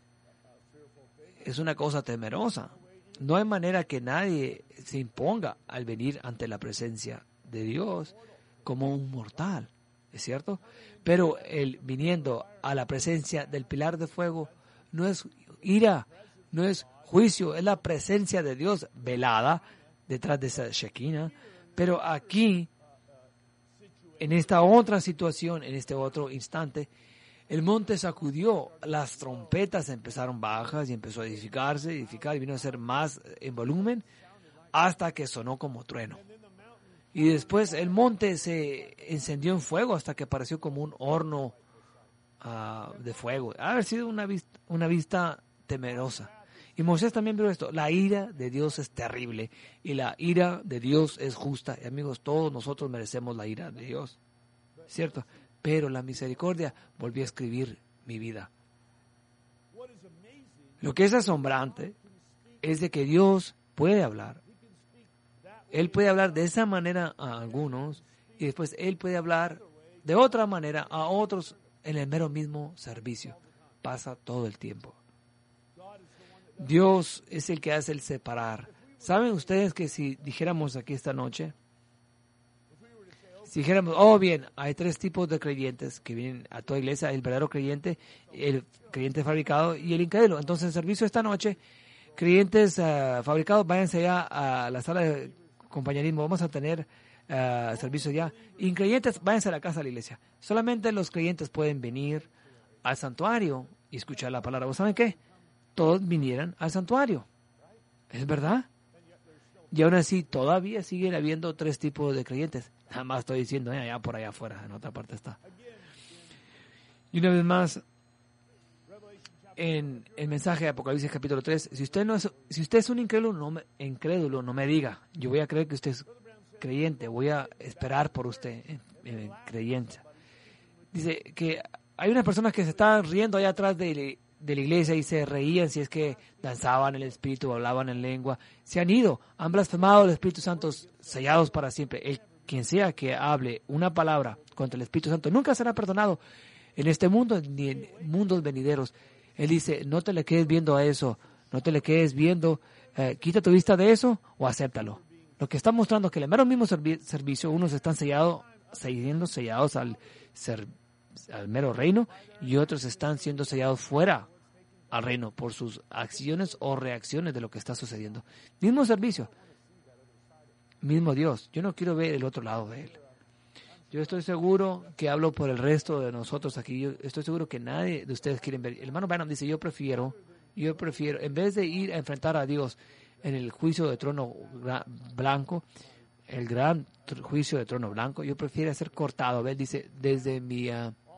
Es una cosa temerosa. No hay manera que nadie se imponga al venir ante la presencia de Dios como un mortal, ¿es cierto? Pero el viniendo a la presencia del pilar de fuego no es ira, no es juicio, es la presencia de Dios velada detrás de esa Shekinah. Pero aquí, en esta otra situación, en este otro instante, el monte sacudió, las trompetas empezaron bajas y empezó a edificar y vino a ser más en volumen hasta que sonó como trueno. Y después el monte se encendió en fuego hasta que pareció como un horno de fuego. Ha haber sido una vista temerosa. Y Moisés también vio esto. La ira de Dios es terrible y la ira de Dios es justa. Y amigos, todos nosotros merecemos la ira de Dios, ¿cierto? Pero la misericordia volvió a escribir mi vida. Lo que es asombrante es de que Dios puede hablar. Él puede hablar de esa manera a algunos y después Él puede hablar de otra manera a otros en el mero mismo servicio. Pasa todo el tiempo. Dios es el que hace el separar ¿Saben ustedes que si dijéramos aquí esta noche, si dijéramos, oh bien, hay 3 tipos de creyentes que vienen a toda iglesia, el verdadero creyente, el creyente fabricado y el incrédulo. Entonces, el servicio esta noche, creyentes fabricados, váyanse ya a la sala de compañerismo, vamos a tener servicio ya. Increyentes, váyanse a la casa de la iglesia. Solamente los creyentes pueden venir al santuario y escuchar la palabra. ¿Vos saben qué? Todos vinieran al santuario. ¿Es verdad? Y aún así, todavía siguen habiendo 3 tipos de creyentes. Nada más estoy diciendo, allá por allá afuera, en otra parte está. Y una vez más, en el mensaje de Apocalipsis capítulo 3, si usted es un incrédulo, no me diga. Yo voy a creer que usted es creyente, voy a esperar por usted en creyente. Dice que hay unas personas que se estaban riendo allá atrás de la iglesia y se reían si es que danzaban el Espíritu, hablaban en lengua. Se han ido, han blasfemado al Espíritu Santo, sellados para siempre. Quien sea que hable una palabra contra el Espíritu Santo nunca será perdonado en este mundo ni en mundos venideros. Él dice, no te le quedes viendo a eso, no te le quedes viendo, quita tu vista de eso o acéptalo. Lo que está mostrando es que en el mero mismo servicio, unos están sellados al mero reino y otros están siendo sellados fuera al reino por sus acciones o reacciones de lo que está sucediendo. Mismo servicio, mismo Dios. Yo no quiero ver el otro lado de él. Yo estoy seguro que hablo por el resto de nosotros aquí. Yo estoy seguro que nadie de ustedes quieren ver. El hermano Branham dice, yo prefiero, en vez de ir a enfrentar a Dios en el juicio de trono blanco, el gran juicio de trono blanco, yo prefiero ser cortado. Él dice, desde mi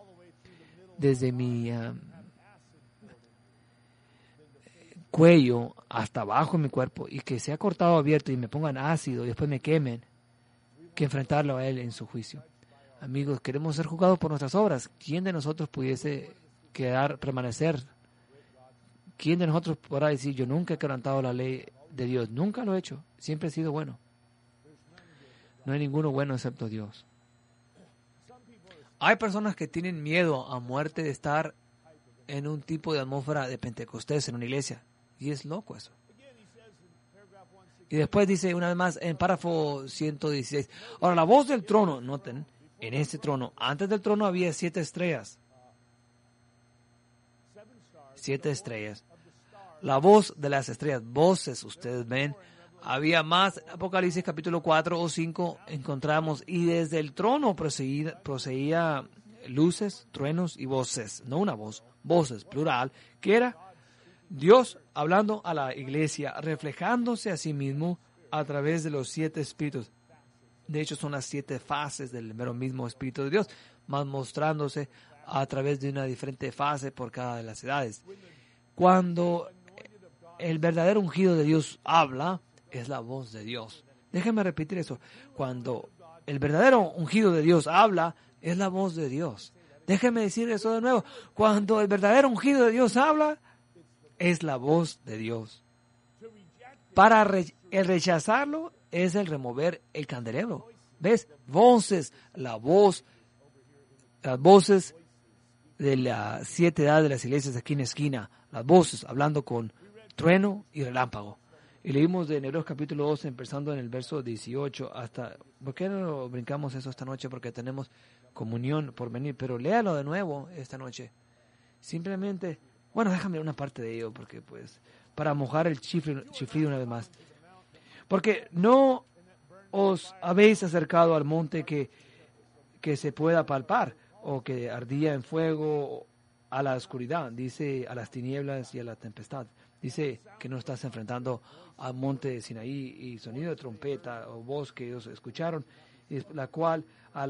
cuello hasta abajo en mi cuerpo, y que sea cortado abierto y me pongan ácido y después me quemen, que enfrentarlo a él en su juicio. Amigos, queremos ser juzgados por nuestras obras. ¿Quién de nosotros pudiese permanecer? ¿Quién de nosotros podrá decir, yo nunca he quebrantado la ley de Dios? Nunca lo he hecho. Siempre he sido bueno. No hay ninguno bueno excepto Dios. Hay personas que tienen miedo a muerte de estar en un tipo de atmósfera de Pentecostés en una iglesia. Y es loco eso. Y después dice una vez más en párrafo 116. Ahora, la voz del trono, noten, en este trono, antes del trono había 7 estrellas. 7 estrellas. La voz de las estrellas, voces, ustedes ven. Había más, Apocalipsis capítulo 4 o 5 encontramos, y desde el trono procedía luces, truenos y voces, no una voz, voces, plural, que era Dios hablando a la iglesia, reflejándose a sí mismo a través de los 7 espíritus. De hecho, son las 7 fases del mero mismo Espíritu de Dios, más mostrándose a través de una diferente fase por cada de las edades. Cuando el verdadero ungido de Dios habla, es la voz de Dios. Déjenme repetir eso. Cuando el verdadero ungido de Dios habla, es la voz de Dios. Déjenme decir eso de nuevo. Cuando el verdadero ungido de Dios habla, es la voz de Dios. Para el rechazarlo es el remover el candelabro. ¿Ves? Voces, las voces de las 7 edades de las iglesias aquí en la esquina, las voces hablando con trueno y relámpago. Y leímos de Hebreos capítulo 12, empezando en el verso 18 hasta... ¿Por qué no brincamos eso esta noche? Porque tenemos comunión por venir, pero léalo de nuevo esta noche. Simplemente, bueno, déjame una parte de ello, porque pues, para mojar el chiflido una vez más. Porque no os habéis acercado al monte que se pueda palpar, o que ardía en fuego, a la oscuridad, dice, a las tinieblas y a la tempestad. Dice que no estás enfrentando al monte de Sinaí y sonido de trompeta o voz que ellos escucharon, la cual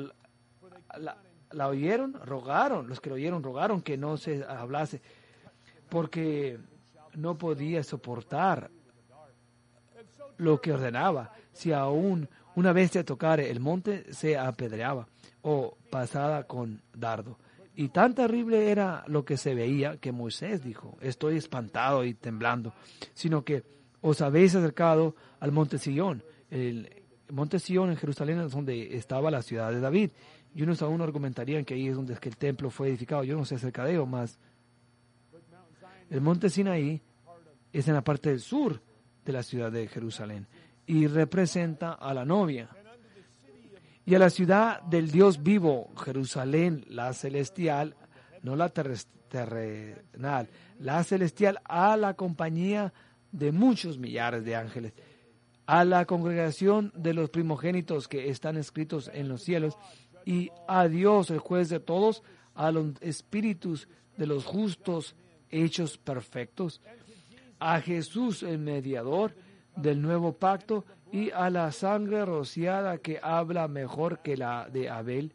la oyeron, rogaron, los que lo oyeron rogaron que no se hablase, porque no podía soportar lo que ordenaba. Si aún una bestia tocare el monte, se apedreaba o pasada con dardo. Y tan terrible era lo que se veía que Moisés dijo, estoy espantado y temblando, sino que os habéis acercado al monte Sión. El monte Sión en Jerusalén es donde estaba la ciudad de David. Y unos aún argumentarían que ahí es donde es que el templo fue edificado. Yo no sé acerca de ello, más el monte Sinaí es en la parte del sur de la ciudad de Jerusalén y representa a la novia. Y a la ciudad del Dios vivo, Jerusalén, la celestial, no la terrenal, la celestial, a la compañía de muchos millares de ángeles, a la congregación de los primogénitos que están escritos en los cielos, y a Dios, el juez de todos, a los espíritus de los justos hechos perfectos, a Jesús, el mediador del nuevo pacto, y a la sangre rociada que habla mejor que la de Abel.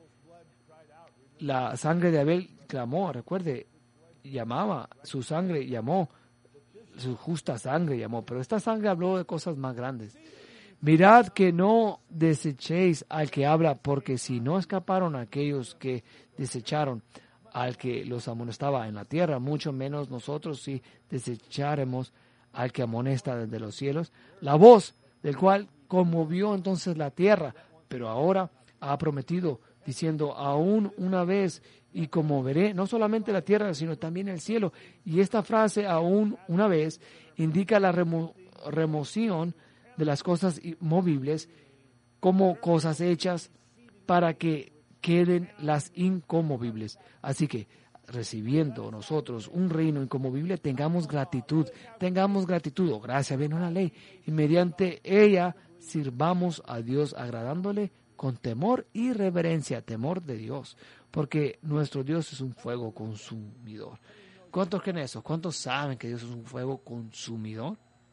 La sangre de Abel clamó, recuerde, llamaba, su sangre llamó, su justa sangre llamó, pero esta sangre habló de cosas más grandes. Mirad que no desechéis al que habla, porque si no escaparon aquellos que desecharon al que los amonestaba en la tierra, mucho menos nosotros si desecharemos al que amonesta desde los cielos, la voz del cual conmovió entonces la tierra, pero ahora ha prometido, diciendo, aún una vez, y conmoveré no solamente la tierra, sino también el cielo. Y esta frase, aún una vez, indica la remoción de las cosas movibles como cosas hechas para que queden las inconmovibles. Así que, recibiendo nosotros un reino inconmovible, tengamos gratitud, o gracia, viene una ley, y mediante ella sirvamos a Dios agradándole con temor y reverencia, temor de Dios, porque nuestro Dios es un fuego consumidor. ¿Cuántos creen eso? ¿Cuántos saben que Dios es un fuego consumidor?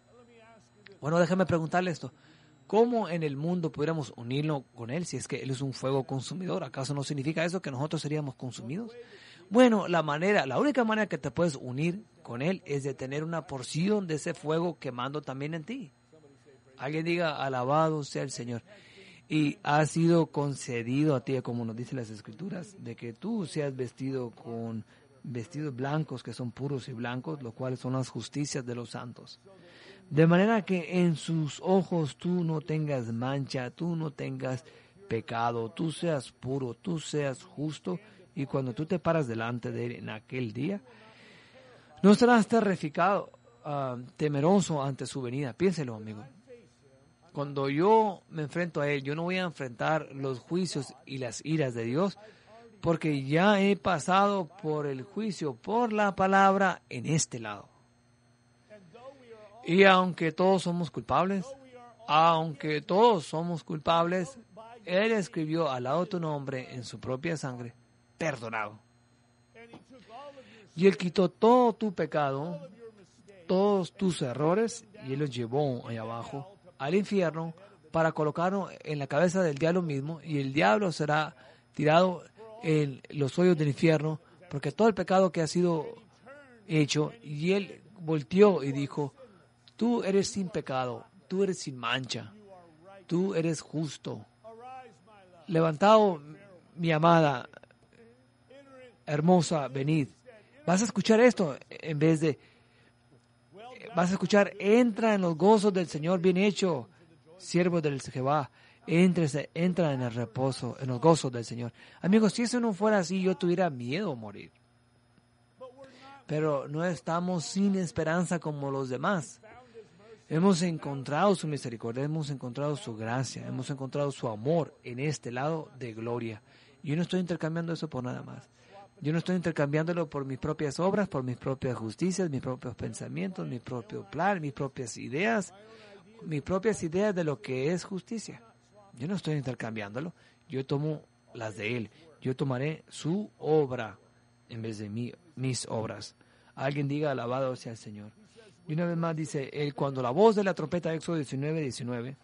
Bueno, déjame preguntarle esto. ¿Cómo en el mundo pudiéramos unirnos con Él si es que Él es un fuego consumidor? ¿Acaso no significa eso que nosotros seríamos consumidos? Bueno, la única manera que te puedes unir con Él es de tener una porción de ese fuego quemando también en ti. Alguien diga, alabado sea el Señor. Y ha sido concedido a ti, como nos dicen las Escrituras, de que tú seas vestido con vestidos blancos que son puros y blancos, los cuales son las justicias de los santos. De manera que en sus ojos tú no tengas mancha, tú no tengas pecado, tú seas puro, tú seas justo, y cuando tú te paras delante de Él en aquel día, no serás terrificado, temeroso ante su venida. Piénselo, amigo. Cuando yo me enfrento a Él, yo no voy a enfrentar los juicios y las iras de Dios, porque ya he pasado por el juicio, por la palabra en este lado. Y aunque todos somos culpables, Él escribió al lado de tu nombre en su propia sangre, perdonado. Y Él quitó todo tu pecado, todos tus errores, y Él los llevó allá abajo al infierno para colocarlo en la cabeza del diablo mismo, y el diablo será tirado en los hoyos del infierno, porque todo el pecado que ha sido hecho, y Él volteó y dijo, tú eres sin pecado, tú eres sin mancha, tú eres justo. Levantado, mi amada, hermosa, venid. Vas a escuchar esto vas a escuchar, entra en los gozos del Señor, bien hecho, siervo del Jehová. Entra en el reposo, en los gozos del Señor. Amigos, si eso no fuera así, yo tuviera miedo a morir. Pero no estamos sin esperanza como los demás. Hemos encontrado su misericordia, hemos encontrado su gracia, hemos encontrado su amor en este lado de gloria. Yo no estoy intercambiando eso por nada más. Yo no estoy intercambiándolo por mis propias obras, por mis propias justicias, mis propios pensamientos, mi propio plan, mis propias ideas de lo que es justicia. Yo no estoy intercambiándolo. Yo tomo las de Él. Yo tomaré su obra en vez de mis obras. Alguien diga, alabado sea el Señor. Y una vez más dice Él, cuando la voz de la trompeta, Éxodo 19:19,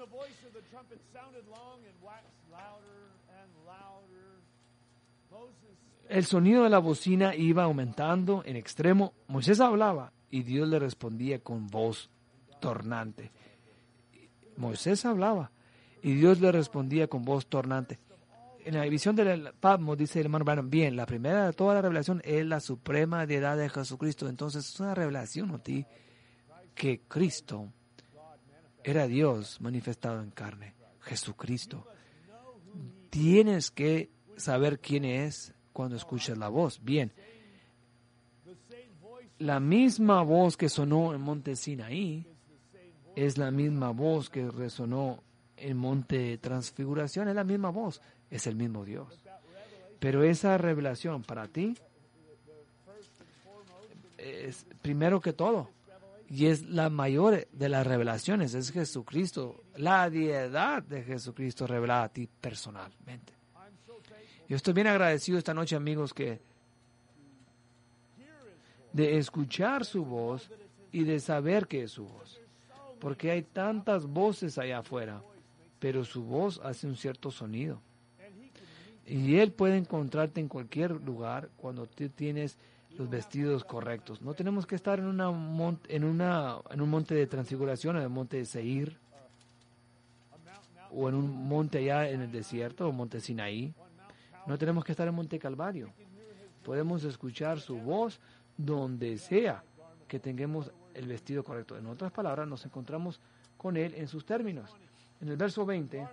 el sonido de la bocina iba aumentando en extremo. Moisés hablaba y Dios le respondía con voz tornante. Moisés hablaba y Dios le respondía con voz tornante. En la visión del Patmos dice el hermano Branham, bien, la primera de toda la revelación es la suprema deidad de Jesucristo. Entonces es una revelación a ti que Cristo era Dios manifestado en carne, Jesucristo. Tienes que saber quién es cuando escuchas la voz. Bien, la misma voz que sonó en Monte Sinaí es la misma voz que resonó en Monte de Transfiguración, es la misma voz, es el mismo Dios. Pero esa revelación para ti es primero que todo, y es la mayor de las revelaciones, es Jesucristo, la deidad de Jesucristo revelada a ti personalmente. Yo estoy bien agradecido esta noche, amigos, de escuchar su voz y de saber que es su voz. Porque hay tantas voces allá afuera, pero su voz hace un cierto sonido. Y Él puede encontrarte en cualquier lugar cuando tú tienes los vestidos correctos. No tenemos que estar en un monte de transfiguración, en el monte de Seir, o en un monte allá en el desierto, o monte Sinaí. No tenemos que estar en monte Calvario. Podemos escuchar su voz donde sea que tengamos el vestido correcto. En otras palabras, nos encontramos con Él en sus términos. En el verso 20,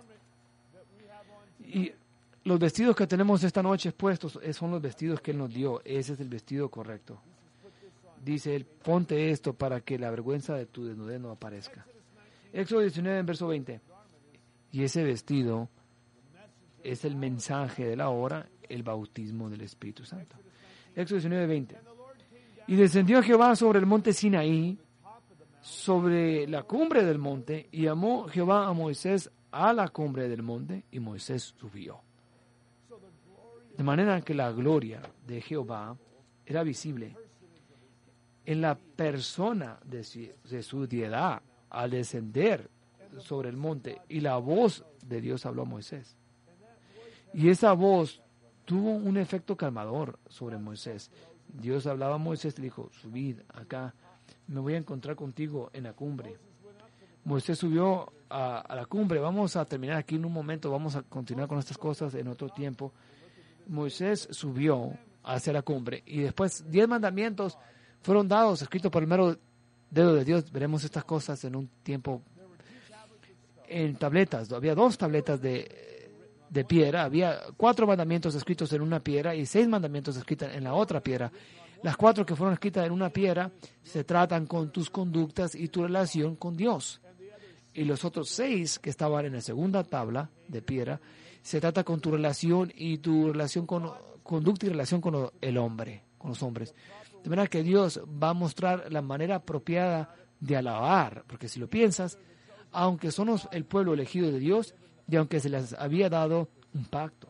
y los vestidos que tenemos esta noche puestos son los vestidos que Él nos dio. Ese es el vestido correcto. Dice Él, ponte esto para que la vergüenza de tu desnudez no aparezca. Éxodo 19, en verso 20. Y ese vestido es el mensaje de la hora, el bautismo del Espíritu Santo. Éxodo 19, 20. Y descendió Jehová sobre el monte Sinaí, sobre la cumbre del monte, y llamó Jehová a Moisés a la cumbre del monte, y Moisés subió. De manera que la gloria de Jehová era visible en la persona de su deidad al descender sobre el monte, y la voz de Dios habló a Moisés. Y esa voz tuvo un efecto calmador sobre Moisés. Dios hablaba a Moisés y le dijo, subid acá, me voy a encontrar contigo en la cumbre. Moisés subió a la cumbre. Vamos a terminar aquí en un momento, vamos a continuar con estas cosas en otro tiempo. Moisés subió hacia la cumbre y después 10 mandamientos fueron dados, escritos por el mero dedo de Dios. Veremos estas cosas en un tiempo en tabletas. Había 2 tabletas de piedra, había 4 mandamientos escritos en una piedra y 6 mandamientos escritos en la otra piedra. Las 4 que fueron escritas en una piedra se tratan con tus conductas y tu relación con Dios. Y los otros 6 que estaban en la segunda tabla de piedra se trata con tu relación y tu relación con conducta y relación con el hombre, con los hombres. De manera que Dios va a mostrar la manera apropiada de alabar, porque si lo piensas, aunque somos el pueblo elegido de Dios y aunque se les había dado un pacto,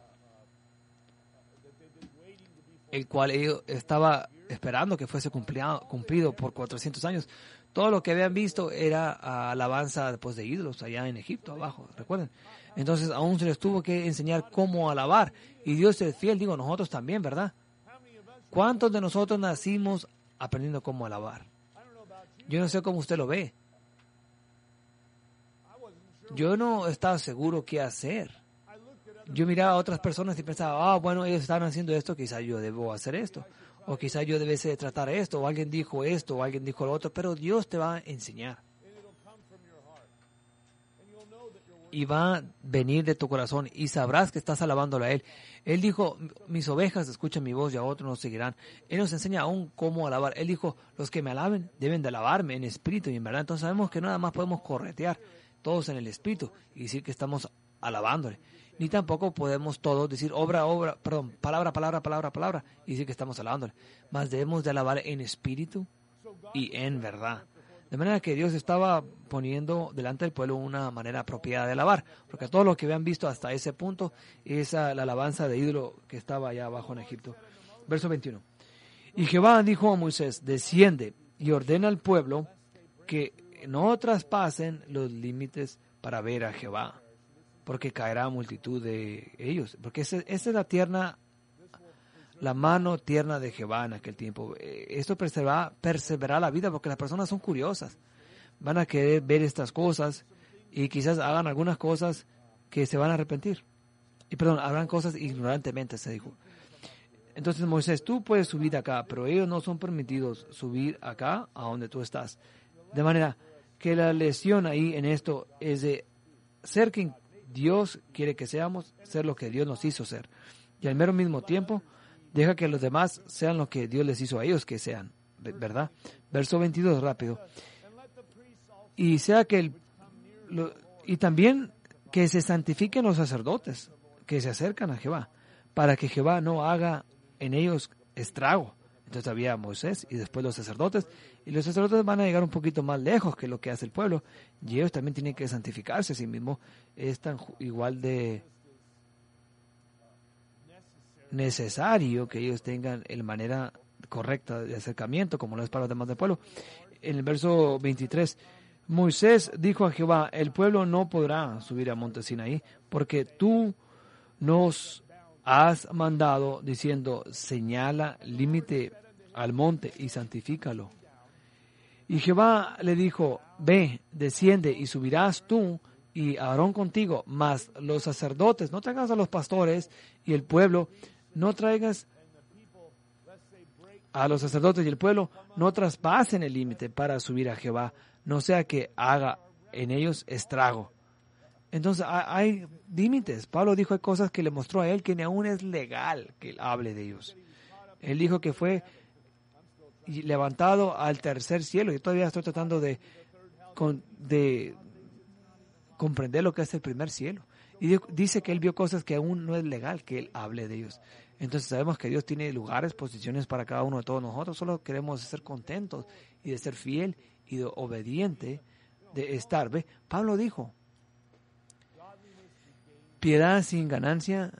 el cual ellos estaba esperando que fuese cumplido por 400 años. Todo lo que habían visto era alabanza pues, de ídolos allá en Egipto, abajo, recuerden. Entonces aún se les tuvo que enseñar cómo alabar. Y Dios es fiel, digo, nosotros también, ¿verdad? ¿Cuántos de nosotros nacimos aprendiendo cómo alabar? Yo no sé cómo usted lo ve. Yo no estaba seguro qué hacer. Yo miraba a otras personas y pensaba, bueno, ellos están haciendo esto, quizás yo debo hacer esto. O quizás yo debiese tratar esto, o alguien dijo esto, o alguien dijo lo otro, pero Dios te va a enseñar. Y va a venir de tu corazón y sabrás que estás alabándolo a Él. Él dijo, mis ovejas escuchan mi voz y a otros nos seguirán. Él nos enseña aún cómo alabar. Él dijo, los que me alaben deben de alabarme en espíritu y en verdad. Entonces sabemos que nada más podemos corretear todos en el espíritu y decir que estamos alabándole. Ni tampoco podemos todos decir palabra, y decir que estamos alabándole. Mas debemos de alabar en espíritu y en verdad. De manera que Dios estaba poniendo delante del pueblo una manera apropiada de alabar. Porque todo lo que habían visto hasta ese punto es la alabanza de ídolo que estaba allá abajo en Egipto. Verso 21. Y Jehová dijo a Moisés, desciende y ordena al pueblo que no traspasen los límites para ver a Jehová, porque caerá multitud de ellos. Porque esa es la mano tierna de Jehová en aquel tiempo. Esto perseverará la vida, porque las personas son curiosas. Van a querer ver estas cosas y quizás hagan algunas cosas que se van a arrepentir. Habrán cosas ignorantemente, se dijo. Entonces Moisés, tú puedes subir acá, pero ellos no son permitidos subir acá a donde tú estás. De manera que la lección ahí en esto es de ser quien Dios quiere que seamos, ser lo que Dios nos hizo ser. Y al mero mismo tiempo, deja que los demás sean lo que Dios les hizo a ellos que sean, ¿verdad? Verso 22, rápido. y sea que y también que se santifiquen los sacerdotes que se acercan a Jehová, para que Jehová no haga en ellos estrago. Entonces había Moisés y después los sacerdotes, y los sacerdotes van a llegar un poquito más lejos que lo que hace el pueblo, y ellos también tienen que santificarse a sí mismos. Es tan igual de necesario que ellos tengan la manera correcta de acercamiento, como lo es para los demás del pueblo. En el verso 23, Moisés dijo a Jehová: el pueblo no podrá subir a monte Sinaí, porque tú nos has mandado, diciendo: señala límite al monte y santifícalo. Y Jehová le dijo: ve, desciende y subirás tú y Aarón contigo, mas los sacerdotes, no traigas a los pastores y el pueblo, no traigas a los sacerdotes y el pueblo, no traspasen el límite para subir a Jehová, no sea que haga en ellos estrago. Entonces hay límites. Pablo dijo, hay cosas que le mostró a él que ni aún es legal que él hable de ellos. Él dijo que fue levantado al tercer cielo. Yo todavía estoy tratando de comprender lo que es el primer cielo. Y dice que él vio cosas que aún no es legal que él hable de ellos. Entonces sabemos que Dios tiene lugares, posiciones para cada uno de todos nosotros. Solo queremos ser contentos y de ser fiel y de obediente, de estar. ¿Ve? Pablo dijo, piedad sin ganancia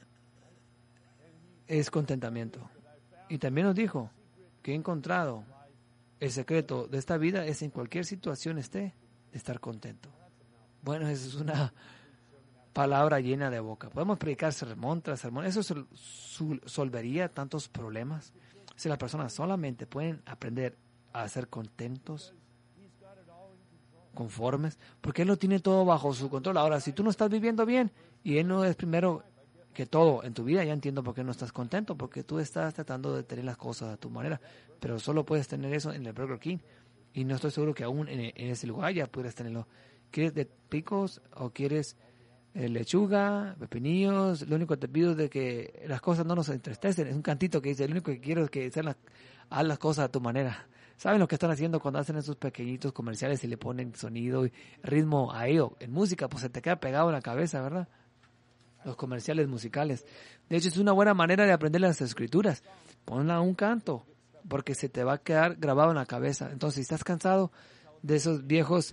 es contentamiento. Y también nos dijo que he encontrado el secreto de esta vida es en cualquier situación esté, de estar contento. Bueno, esa es una palabra llena de boca. Podemos predicar sermón tras sermón. Eso solvería tantos problemas. Si las personas solamente pueden aprender a ser contentos, conformes, porque Él lo tiene todo bajo su control. Ahora, si tú no estás viviendo bien y Él no es primero que todo en tu vida, ya entiendo por qué no estás contento, porque tú estás tratando de tener las cosas a tu manera, pero solo puedes tener eso en el Burger King, y no estoy seguro que aún en ese lugar ya puedes tenerlo. ¿Quieres de picos o quieres lechuga, pepinillos? Lo único que te pido es de que las cosas no nos entristecen. Es un cantito que dice, lo único que quiero es que haz las cosas a tu manera. ¿Saben lo que están haciendo cuando hacen esos pequeñitos comerciales y le ponen sonido y ritmo a ello? En música, pues se te queda pegado en la cabeza, ¿verdad? Los comerciales musicales. De hecho, es una buena manera de aprender las escrituras. Ponla a un canto, porque se te va a quedar grabado en la cabeza. Entonces, si estás cansado de esos viejos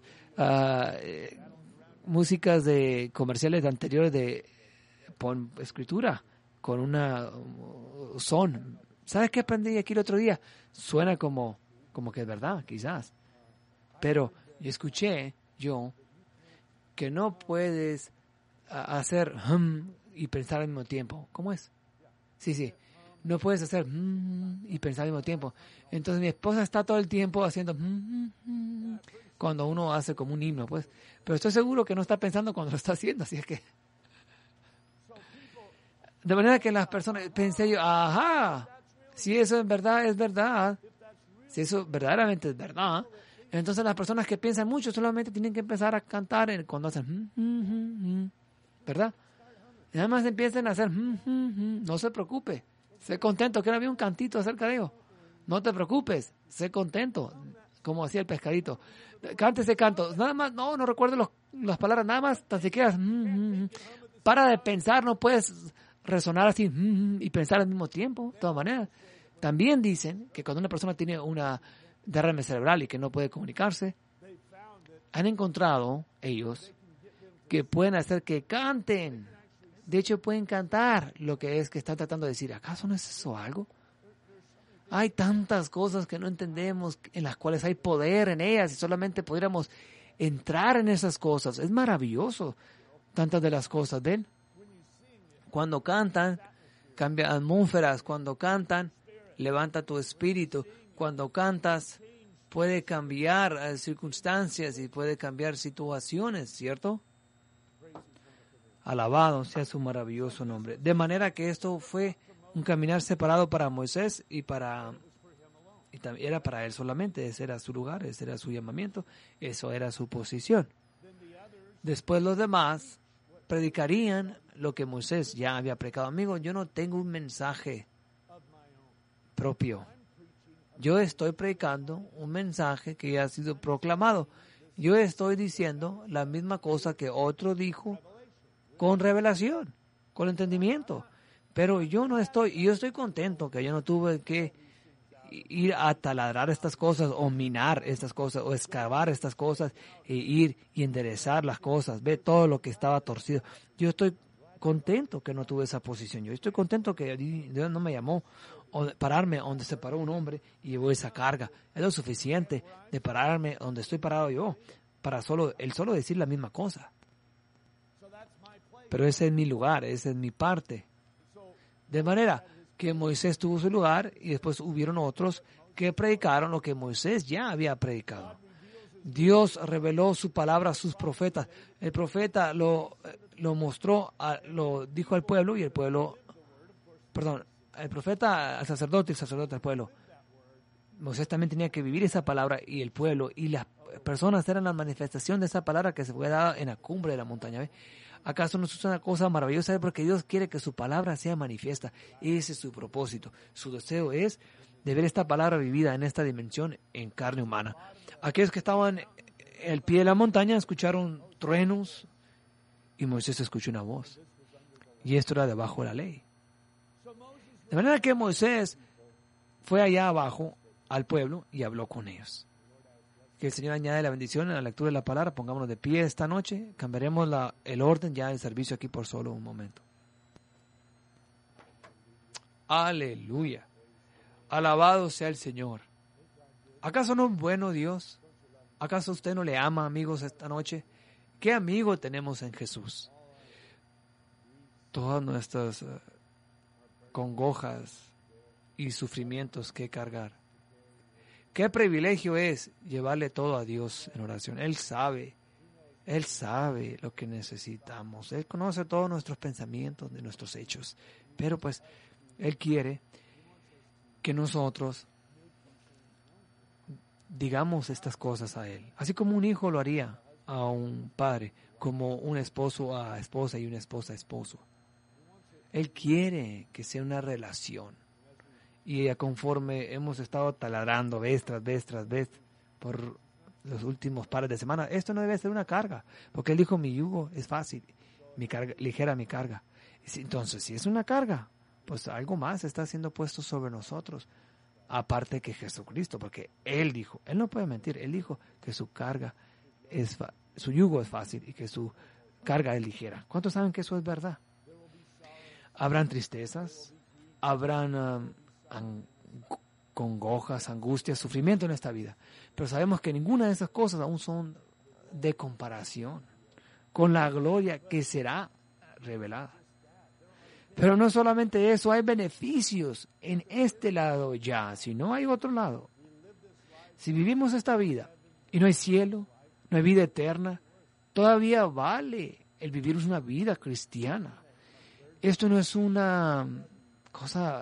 músicas de comerciales anteriores, pon escritura con una son. ¿Sabes qué aprendí aquí el otro día? Suena como que es verdad, quizás. Pero escuché que no puedes hacer y pensar al mismo tiempo. ¿Cómo es? Sí. No puedes hacer y pensar al mismo tiempo. Entonces mi esposa está todo el tiempo haciendo cuando uno hace como un himno, pues. Pero estoy seguro que no está pensando cuando lo está haciendo, así es que... De manera que las personas, pensé yo, ajá, si eso en verdad es verdad, si eso verdaderamente es verdad, entonces las personas que piensan mucho solamente tienen que empezar a cantar cuando hacen ¿verdad? Y nada más empiecen a hacer no se preocupe, sé contento, que había un cantito acerca de ello, no te preocupes, sé contento, como hacía el pescadito, cante ese canto, nada más, no recuerdo las palabras, nada más, tan siquiera para de pensar, no puedes resonar así y pensar al mismo tiempo, de todas maneras. También dicen que cuando una persona tiene una derrame cerebral y que no puede comunicarse, han encontrado ellos que pueden hacer que canten. De hecho, pueden cantar lo que es que están tratando de decir. ¿Acaso no es eso algo? Hay tantas cosas que no entendemos, en las cuales hay poder en ellas, y solamente pudiéramos entrar en esas cosas. Es maravilloso, tantas de las cosas, ¿ven? Cuando cantan, cambia atmósferas. Cuando cantan, levanta tu espíritu. Cuando cantas, puede cambiar circunstancias y puede cambiar situaciones, ¿cierto? Alabado sea su maravilloso nombre. De manera que esto fue un caminar separado para Moisés y era para él solamente. Ese era su lugar, ese era su llamamiento, eso era su posición. Después los demás predicarían lo que Moisés ya había predicado. Amigo, yo no tengo un mensaje propio. Yo estoy predicando un mensaje que ya ha sido proclamado. Yo estoy diciendo la misma cosa que otro dijo con revelación, con entendimiento. Pero yo estoy contento que yo no tuve que ir a taladrar estas cosas o minar estas cosas o excavar estas cosas e ir y enderezar las cosas, ver todo lo que estaba torcido. Yo estoy contento que no tuve esa posición. Yo estoy contento que Dios no me llamó a pararme donde se paró un hombre y llevó esa carga. Es lo suficiente de pararme donde estoy parado yo para solo decir la misma cosa. Pero ese es mi lugar, esa es mi parte. De manera que Moisés tuvo su lugar y después hubieron otros que predicaron lo que Moisés ya había predicado. Dios reveló su palabra a sus profetas. El profeta lo mostró, lo dijo al pueblo y el pueblo, el profeta al sacerdote y el sacerdote al pueblo. Moisés también tenía que vivir esa palabra y el pueblo y las personas eran la manifestación de esa palabra que se fue dada en la cumbre de la montaña. ¿Ve? ¿Acaso no es una cosa maravillosa? Porque Dios quiere que su palabra sea manifiesta. Ese es su propósito. Su deseo es de ver esta palabra vivida en esta dimensión en carne humana. Aquellos que estaban al pie de la montaña escucharon truenos y Moisés escuchó una voz. Y esto era debajo de la ley. De manera que Moisés fue allá abajo al pueblo y habló con ellos. Que el Señor añade la bendición en la lectura de la palabra. Pongámonos de pie esta noche. Cambiaremos el orden ya del servicio aquí por solo un momento. Aleluya. Alabado sea el Señor. ¿Acaso no es bueno Dios? ¿Acaso usted no le ama, amigos, esta noche? ¿Qué amigo tenemos en Jesús? Todas nuestras congojas y sufrimientos que cargar. Qué privilegio es llevarle todo a Dios en oración. Él sabe lo que necesitamos. Él conoce todos nuestros pensamientos, de nuestros hechos. Pero pues, Él quiere que nosotros digamos estas cosas a Él. Así como un hijo lo haría a un padre, como un esposo a esposa y una esposa a esposo. Él quiere que sea una relación. Y conforme hemos estado taladrando vez tras vez por los últimos pares de semanas, esto no debe ser una carga, porque Él dijo, mi yugo es fácil, ligera mi carga. Entonces, si es una carga, pues algo más está siendo puesto sobre nosotros, aparte que Jesucristo, porque Él dijo, Él no puede mentir, Él dijo que su yugo es fácil y que su carga es ligera. ¿Cuántos saben que eso es verdad? Habrán tristezas, habrán congojas, angustias, sufrimiento en esta vida. Pero sabemos que ninguna de esas cosas aún son de comparación con la gloria que será revelada. Pero no solamente eso, hay beneficios en este lado ya, sino hay otro lado. Si vivimos esta vida y no hay cielo, no hay vida eterna, todavía vale el vivir una vida cristiana. Esto no es una cosa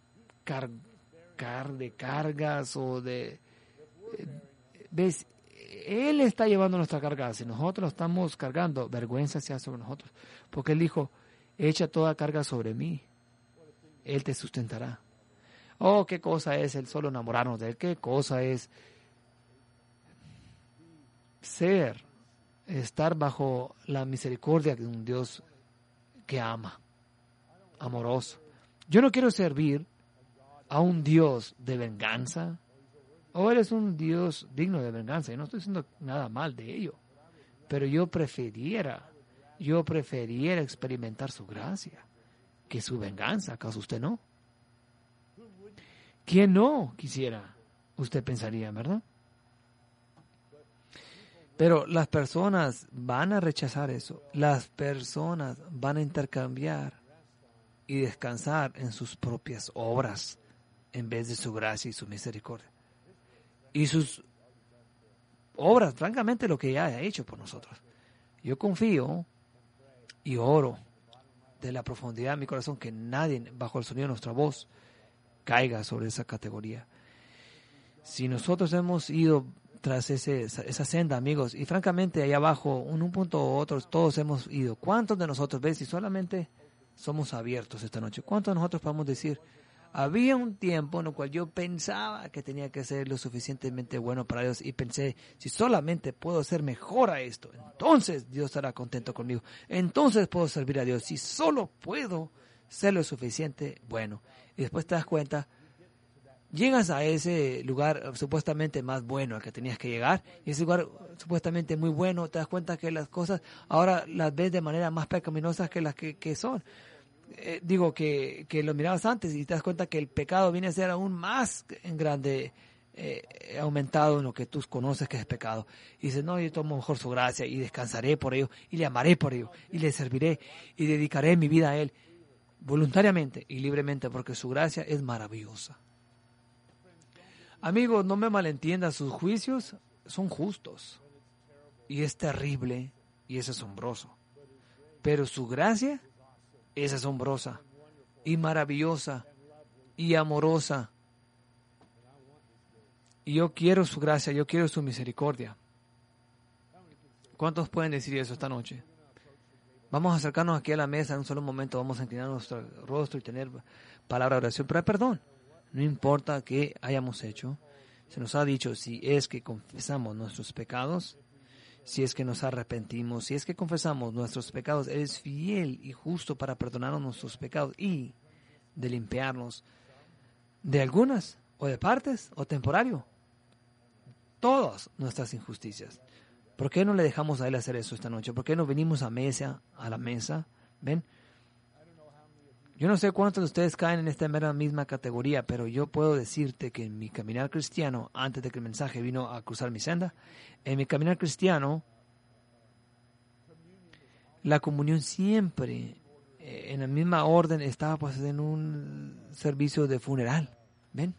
de cargas o de... ¿Ves? Él está llevando nuestra carga. Si nosotros lo estamos cargando, vergüenza sea sobre nosotros. Porque Él dijo, echa toda carga sobre mí. Él te sustentará. Oh, qué cosa es el solo enamorarnos de Él. Qué cosa es estar bajo la misericordia de un Dios que ama, amoroso. Yo no quiero servir a un Dios de venganza. O eres un Dios digno de venganza. Yo no estoy diciendo nada mal de ello. Pero yo preferiría experimentar su gracia que su venganza. ¿Acaso usted no? ¿Quién no quisiera? Usted pensaría, ¿verdad? Pero las personas van a rechazar eso. Las personas van a intercambiar y descansar en sus propias obras en vez de su gracia y su misericordia. Y sus obras, francamente, lo que ya ha hecho por nosotros. Yo confío y oro de la profundidad de mi corazón que nadie, bajo el sonido de nuestra voz, caiga sobre esa categoría. Si nosotros hemos ido tras esa senda, amigos, y francamente, ahí abajo, en un punto u otro, todos hemos ido. ¿Cuántos de nosotros, ves, si solamente somos abiertos esta noche, cuántos de nosotros podemos decir, Había un tiempo en el cual yo pensaba que tenía que ser lo suficientemente bueno para Dios y pensé, si solamente puedo ser mejor a esto, entonces Dios estará contento conmigo. Entonces puedo servir a Dios. Si solo puedo ser lo suficiente bueno. Y después te das cuenta, llegas a ese lugar supuestamente más bueno al que tenías que llegar, y ese lugar supuestamente muy bueno, te das cuenta que las cosas ahora las ves de manera más pecaminosas que las que son. Digo que lo mirabas antes y te das cuenta que el pecado viene a ser aún más en grande, aumentado en lo que tú conoces que es pecado. Y dices, no, yo tomo mejor su gracia y descansaré por ello y le amaré por ello y le serviré y dedicaré mi vida a Él voluntariamente y libremente porque su gracia es maravillosa. Amigos, no me malentiendan, sus juicios son justos y es terrible y es asombroso, pero su gracia es asombrosa y maravillosa y amorosa. Y yo quiero su gracia, yo quiero su misericordia. ¿Cuántos pueden decir eso esta noche? Vamos a acercarnos aquí a la mesa en un solo momento, vamos a inclinar nuestro rostro y tener palabra de oración, pero hay perdón. No importa qué hayamos hecho, se nos ha dicho, si es que confesamos nuestros pecados, si es que nos arrepentimos, si es que confesamos nuestros pecados, Él es fiel y justo para perdonarnos nuestros pecados y de limpiarnos de algunas, o de partes, o temporario, todas nuestras injusticias. ¿Por qué no le dejamos a Él hacer eso esta noche? ¿Por qué no venimos a la mesa? ¿Ven? Yo no sé cuántos de ustedes caen en esta misma categoría, pero yo puedo decirte que en mi caminar cristiano, antes de que el mensaje vino a cruzar mi senda, en mi caminar cristiano, la comunión siempre, en la misma orden, estaba pues en un servicio de funeral. ¿Ven?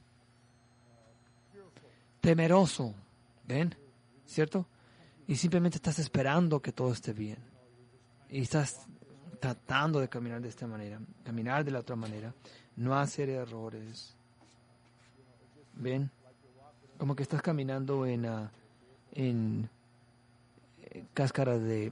Temeroso. ¿Ven? ¿Cierto? Y simplemente estás esperando que todo esté bien. Y estás tratando de caminar de esta manera, caminar de la otra manera, no hacer errores. ¿Ven? Como que estás caminando en cáscaras de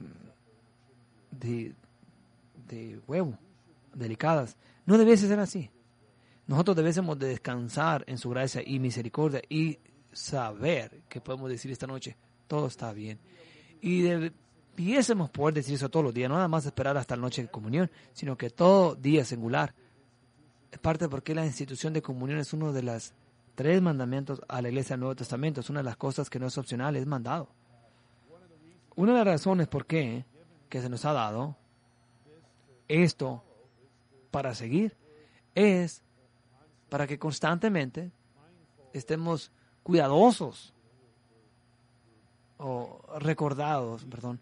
huevo, delicadas. No debiese ser así. Nosotros debemos de descansar en su gracia y misericordia y saber que podemos decir esta noche, todo está bien. Y debiésemos poder decir eso todos los días, no nada más esperar hasta la noche de comunión, sino que todo día singular. Es parte porque la institución de comunión es uno de los 3 mandamientos a la iglesia del Nuevo Testamento. Es una de las cosas que no es opcional, es mandado. Una de las razones por qué que se nos ha dado esto para seguir es para que constantemente estemos cuidadosos o recordados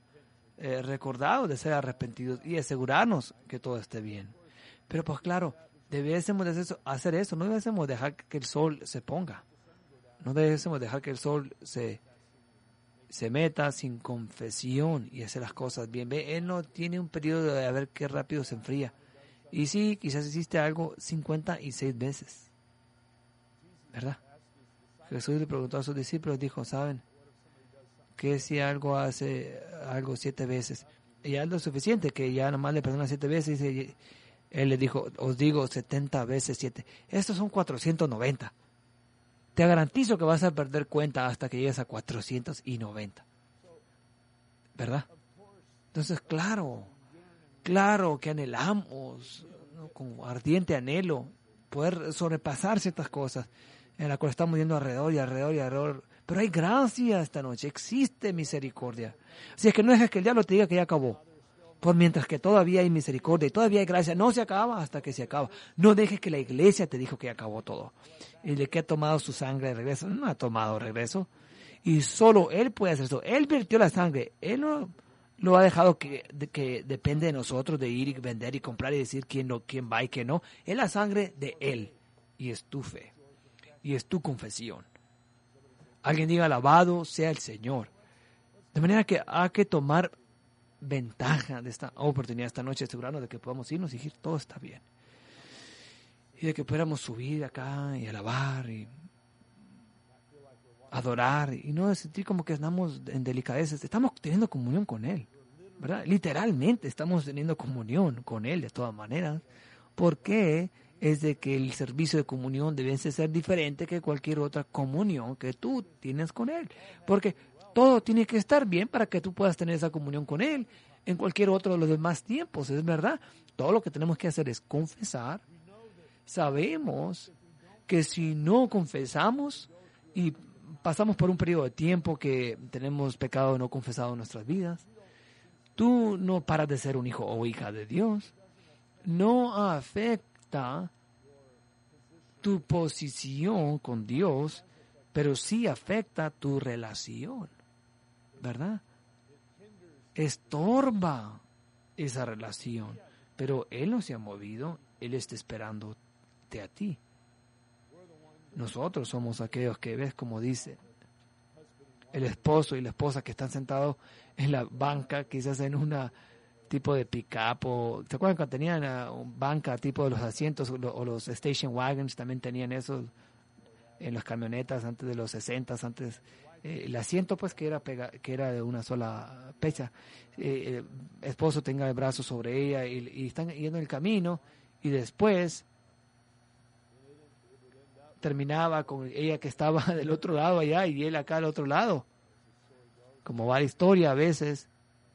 de ser arrepentidos y asegurarnos que todo esté bien. Pero pues claro, debiésemos hacer eso, no debiésemos dejar que el sol se ponga, no debiésemos dejar que el sol se meta sin confesión y hacer las cosas bien. Ve, él no tiene un periodo de a ver qué rápido se enfría. Y sí, quizás hiciste algo 56 veces, ¿verdad? Jesús le preguntó a sus discípulos, dijo, ¿saben? Que si algo hace algo 7 veces, y ya es lo suficiente, que ya nomás le perdona 7 veces, y él le dijo, os digo 70 veces 7. Estos son 490. Te garantizo que vas a perder cuenta hasta que llegues a 490. ¿Verdad? Entonces, claro que anhelamos, ¿no?, con ardiente anhelo poder sobrepasar ciertas cosas en las cuales estamos yendo alrededor y alrededor y alrededor. Pero hay gracia esta noche, existe misericordia. Así es que no dejes que el diablo te diga que ya acabó. Por mientras que todavía hay misericordia y todavía hay gracia, no se acaba hasta que se acaba. No dejes que la iglesia te dijo que ya acabó todo. Y de que ha tomado su sangre de regreso, no ha tomado regreso. Y solo Él puede hacer eso. Él vertió la sangre. Él no lo ha dejado que depende de nosotros de ir y vender y comprar y decir quién va y quién no. Es la sangre de Él. Y es tu fe. Y es tu confesión. Alguien diga, alabado sea el Señor. De manera que hay que tomar ventaja de esta oportunidad esta noche, asegurarnos de que podamos irnos y decir, todo está bien. Y de que podamos subir acá y alabar y adorar y no sentir como que estamos en delicadezas. Estamos teniendo comunión con Él, ¿verdad? Literalmente estamos teniendo comunión con Él de todas maneras, porque es de que el servicio de comunión debe ser diferente que cualquier otra comunión que tú tienes con Él. Porque todo tiene que estar bien para que tú puedas tener esa comunión con Él en cualquier otro de los demás tiempos, es verdad. Todo lo que tenemos que hacer es confesar. Sabemos que si no confesamos y pasamos por un periodo de tiempo que tenemos pecado no confesado en nuestras vidas, tú no paras de ser un hijo o hija de Dios. No afecta tu posición con Dios, pero sí afecta tu relación, ¿verdad? Estorba esa relación, pero Él no se ha movido, Él está esperándote a ti. Nosotros somos aquellos que ves, como dice, el esposo y la esposa que están sentados en la banca, quizás en una tipo de pick-up, o ¿se acuerdan cuando tenían banca tipo de los asientos o los station wagons? También tenían eso en las camionetas antes de los 60, antes el asiento pues que era de una sola pecha. El esposo tenga el brazo sobre ella y están yendo en el camino y después terminaba con ella que estaba del otro lado allá y él acá al otro lado. Como va la historia a veces,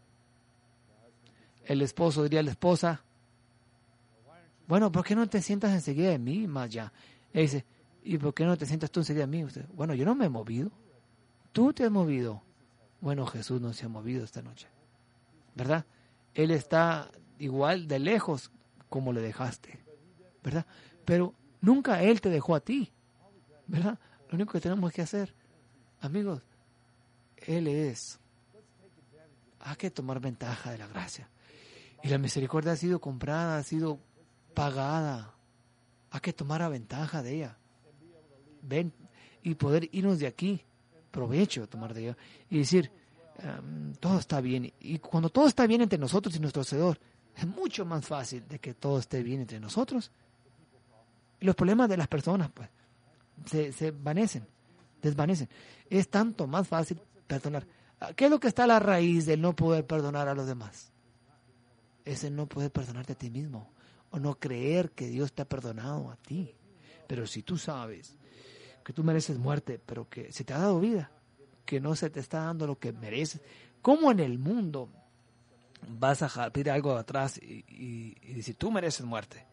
el esposo diría a la esposa, bueno, ¿por qué no te sientas enseguida de mí más ya? Él dice, ¿y por qué no te sientas tú enseguida de mí? Usted, bueno, yo no me he movido. Tú te has movido. Bueno, Jesús no se ha movido esta noche, ¿verdad? Él está igual de lejos como le dejaste, ¿verdad? Pero nunca Él te dejó a ti, ¿verdad? Lo único que tenemos que hacer, amigos, Él es. Hay que tomar ventaja de la gracia. Y la misericordia ha sido comprada, ha sido pagada. Hay que tomar ventaja de ella. Ven y poder irnos de aquí. Provecho de tomar de ella. Y decir, todo está bien. Y cuando todo está bien entre nosotros y nuestro Hacedor, es mucho más fácil de que todo esté bien entre nosotros. Y los problemas de las personas, pues, se desvanecen. Es tanto más fácil perdonar. ¿Qué es lo que está a la raíz del no poder perdonar a los demás? Es el no poder perdonarte a ti mismo o no creer que Dios te ha perdonado a ti. Pero si tú sabes que tú mereces muerte, pero que se te ha dado vida, que no se te está dando lo que mereces, ¿cómo en el mundo vas a pedir algo atrás y decir tú mereces muerte?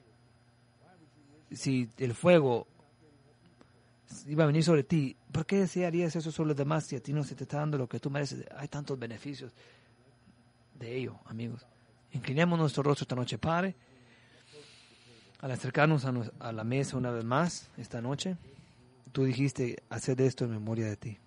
Si el fuego iba a venir sobre ti, ¿por qué desearías eso sobre los demás si a ti no se te está dando lo que tú mereces? Hay tantos beneficios de ello, amigos. Inclinemos nuestro rostro esta noche, Padre, al acercarnos a la mesa una vez más esta noche. Tú dijiste, haced esto en memoria de ti,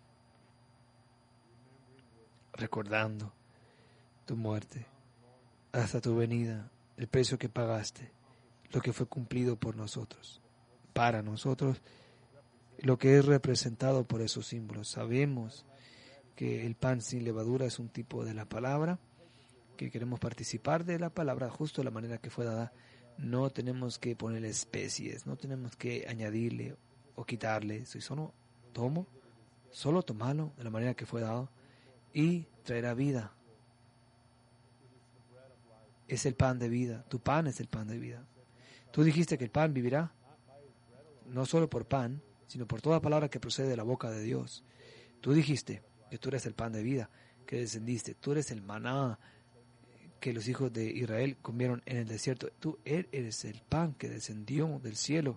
recordando tu muerte, hasta tu venida, el precio que pagaste, lo que fue cumplido por nosotros, para nosotros, lo que es representado por esos símbolos. Sabemos que el pan sin levadura es un tipo de la palabra, que queremos participar de la palabra justo de la manera que fue dada. No tenemos que ponerle especies, no tenemos que añadirle o quitarle. Si solo tomarlo de la manera que fue dado y traerá vida. Es el pan de vida, tu pan es el pan de vida. Tú dijiste que el pan vivirá, no solo por pan, sino por toda palabra que procede de la boca de Dios. Tú dijiste que tú eres el pan de vida, que descendiste, tú eres el maná que los hijos de Israel comieron en el desierto. Tú eres el pan que descendió del cielo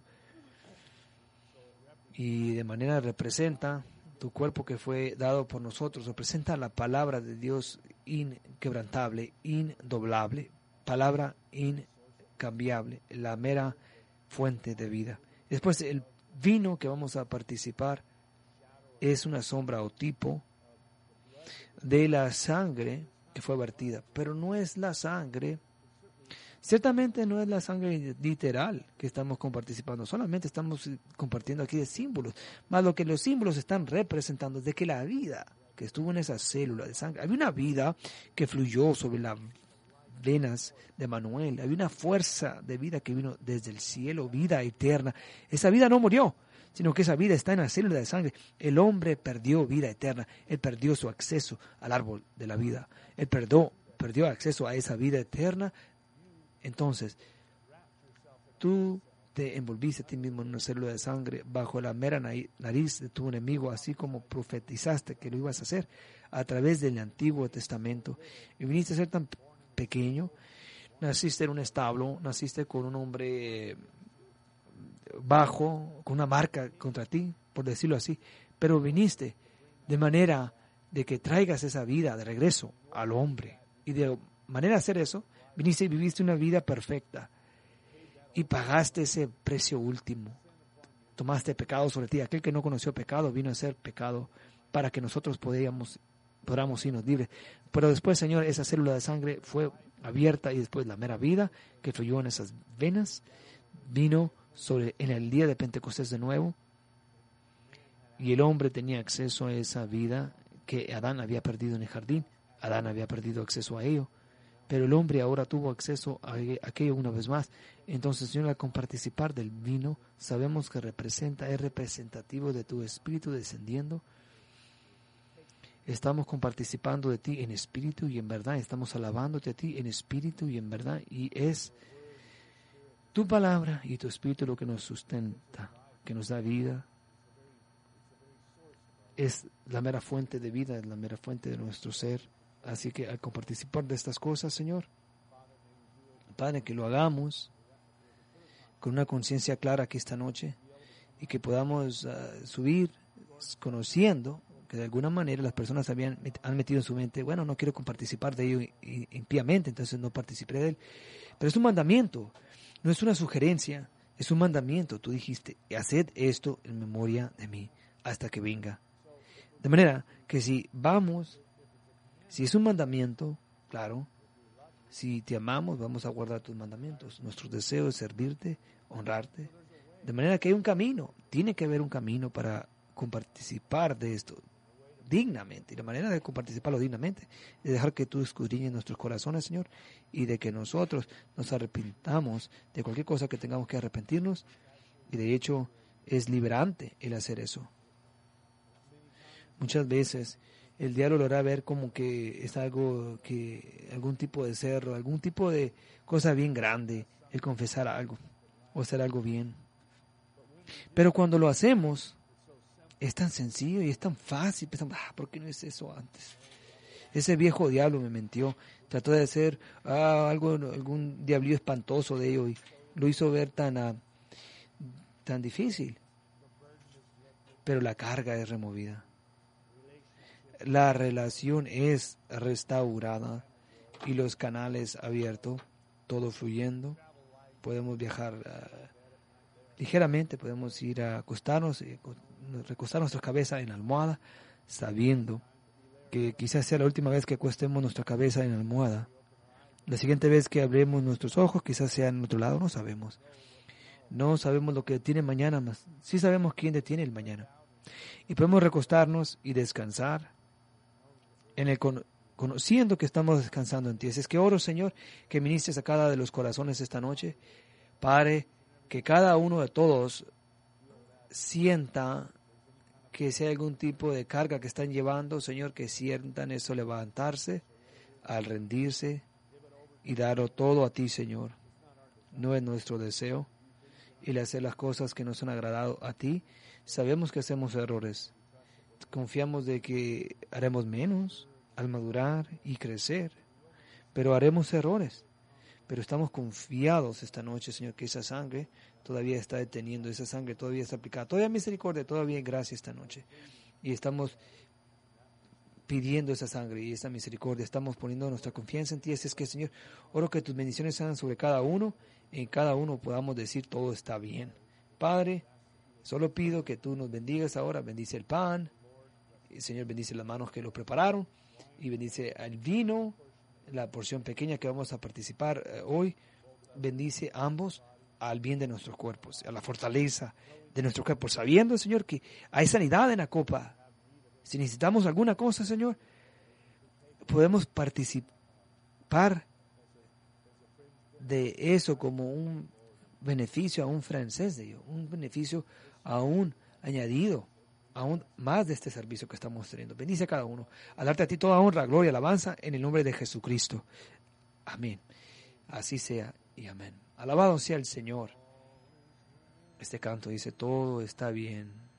y de manera representa tu cuerpo que fue dado por nosotros, representa la palabra de Dios inquebrantable, indoblable, palabra incambiable, la mera fuente de vida. Después el vino que vamos a participar es una sombra o tipo de la sangre que fue vertida, pero no es la sangre, ciertamente no es la sangre literal que estamos compartiendo, solamente estamos compartiendo aquí de símbolos, más lo que los símbolos están representando es de que la vida que estuvo en esa célula de sangre, había una vida que fluyó sobre las venas de Manuel, había una fuerza de vida que vino desde el cielo, vida eterna. Esa vida no murió, sino que esa vida está en la célula de sangre. El hombre perdió vida eterna, él perdió su acceso al árbol de la vida, él perdió acceso a esa vida eterna. Entonces, tú te envolviste a ti mismo en una célula de sangre bajo la mera nariz de tu enemigo, así como profetizaste que lo ibas a hacer a través del Antiguo Testamento. Y viniste a ser tan pequeño, naciste en un establo, naciste con un hombre bajo, con una marca contra ti, por decirlo así, pero viniste de manera de que traigas esa vida de regreso al hombre. Y de manera de hacer eso, viniste y viviste una vida perfecta. Y pagaste ese precio último. Tomaste pecado sobre ti. Aquel que no conoció pecado vino a ser pecado para que nosotros podamos irnos libres. Pero después, Señor, esa célula de sangre fue abierta y después la mera vida que fluyó en esas venas vino en el día de Pentecostés de nuevo. Y el hombre tenía acceso a esa vida que Adán había perdido en el jardín. Adán había perdido acceso a ello. Pero el hombre ahora tuvo acceso a aquello una vez más. Entonces, Señor, al comparticipar del vino, sabemos que es representativo de tu Espíritu descendiendo. Estamos comparticipando de ti en espíritu y en verdad. Estamos alabándote a ti en espíritu y en verdad. Y es tu palabra y tu Espíritu lo que nos sustenta, que nos da vida. Es la mera fuente de vida, es la mera fuente de nuestro ser. Así que al participar de estas cosas, Señor, Padre, que lo hagamos con una conciencia clara aquí esta noche y que podamos subir conociendo que de alguna manera las personas han metido en su mente, bueno, no quiero participar de ello impíamente, entonces no participaré de él. Pero es un mandamiento, no es una sugerencia, es un mandamiento. Tú dijiste, haced esto en memoria de mí hasta que venga. De manera que si es un mandamiento, claro, si te amamos, vamos a guardar tus mandamientos. Nuestro deseo es servirte, honrarte. De manera que hay un camino, tiene que haber un camino para participar de esto dignamente. Y la manera de participarlo dignamente es dejar que tú escudriñes nuestros corazones, Señor, y de que nosotros nos arrepintamos de cualquier cosa que tengamos que arrepentirnos. Y de hecho, es liberante el hacer eso. Muchas veces el diablo lo hará ver como que es algún tipo de cerro, algún tipo de cosa bien grande, el confesar algo o hacer algo bien. Pero cuando lo hacemos, es tan sencillo y es tan fácil. Pensamos, ¿por qué no hice eso antes? Ese viejo diablo me mintió, trató de hacer algún diablillo espantoso de ello y lo hizo ver tan difícil. Pero la carga es removida. La relación es restaurada y los canales abiertos, todo fluyendo. Podemos viajar ligeramente, podemos ir a acostarnos, recostar nuestra cabeza en la almohada, sabiendo que quizás sea la última vez que acostemos nuestra cabeza en la almohada. La siguiente vez que abremos nuestros ojos, quizás sea en otro lado, no sabemos. No sabemos lo que detiene mañana, más sí sabemos quién detiene el mañana. Y podemos recostarnos y descansar conociendo que estamos descansando en ti. Así es que oro, Señor, que ministres a cada de los corazones esta noche, Padre, que cada uno de todos sienta que si hay algún tipo de carga que están llevando, Señor, que sientan eso levantarse al rendirse y darlo todo a ti, Señor. No es nuestro deseo el hacer las cosas que nos han agradado a ti. Sabemos que hacemos errores. Confiamos de que haremos menos al madurar y crecer, pero haremos errores. Pero estamos confiados esta noche, Señor, que esa sangre todavía está deteniendo, esa sangre todavía está aplicada, todavía hay misericordia, todavía hay gracia esta noche. Y estamos pidiendo esa sangre y esa misericordia, estamos poniendo nuestra confianza en ti. Así es que, Señor, oro que tus bendiciones sean sobre cada uno, y en cada uno podamos decir todo está bien. Padre, solo pido que tú nos bendigas ahora, bendice el pan, y, Señor, bendice las manos que lo prepararon, y bendice al vino, la porción pequeña que vamos a participar hoy. Bendice a ambos al bien de nuestros cuerpos, a la fortaleza de nuestros cuerpos, sabiendo, Señor, que hay sanidad en la copa. Si necesitamos alguna cosa, Señor, podemos participar de eso como un beneficio a un francés de ello, un beneficio aún añadido, aún más de este servicio que estamos teniendo. Bendice a cada uno. Al darte a ti toda honra, gloria, alabanza, en el nombre de Jesucristo. Amén. Así sea y amén. Alabado sea el Señor. este canto dice, todo está bien,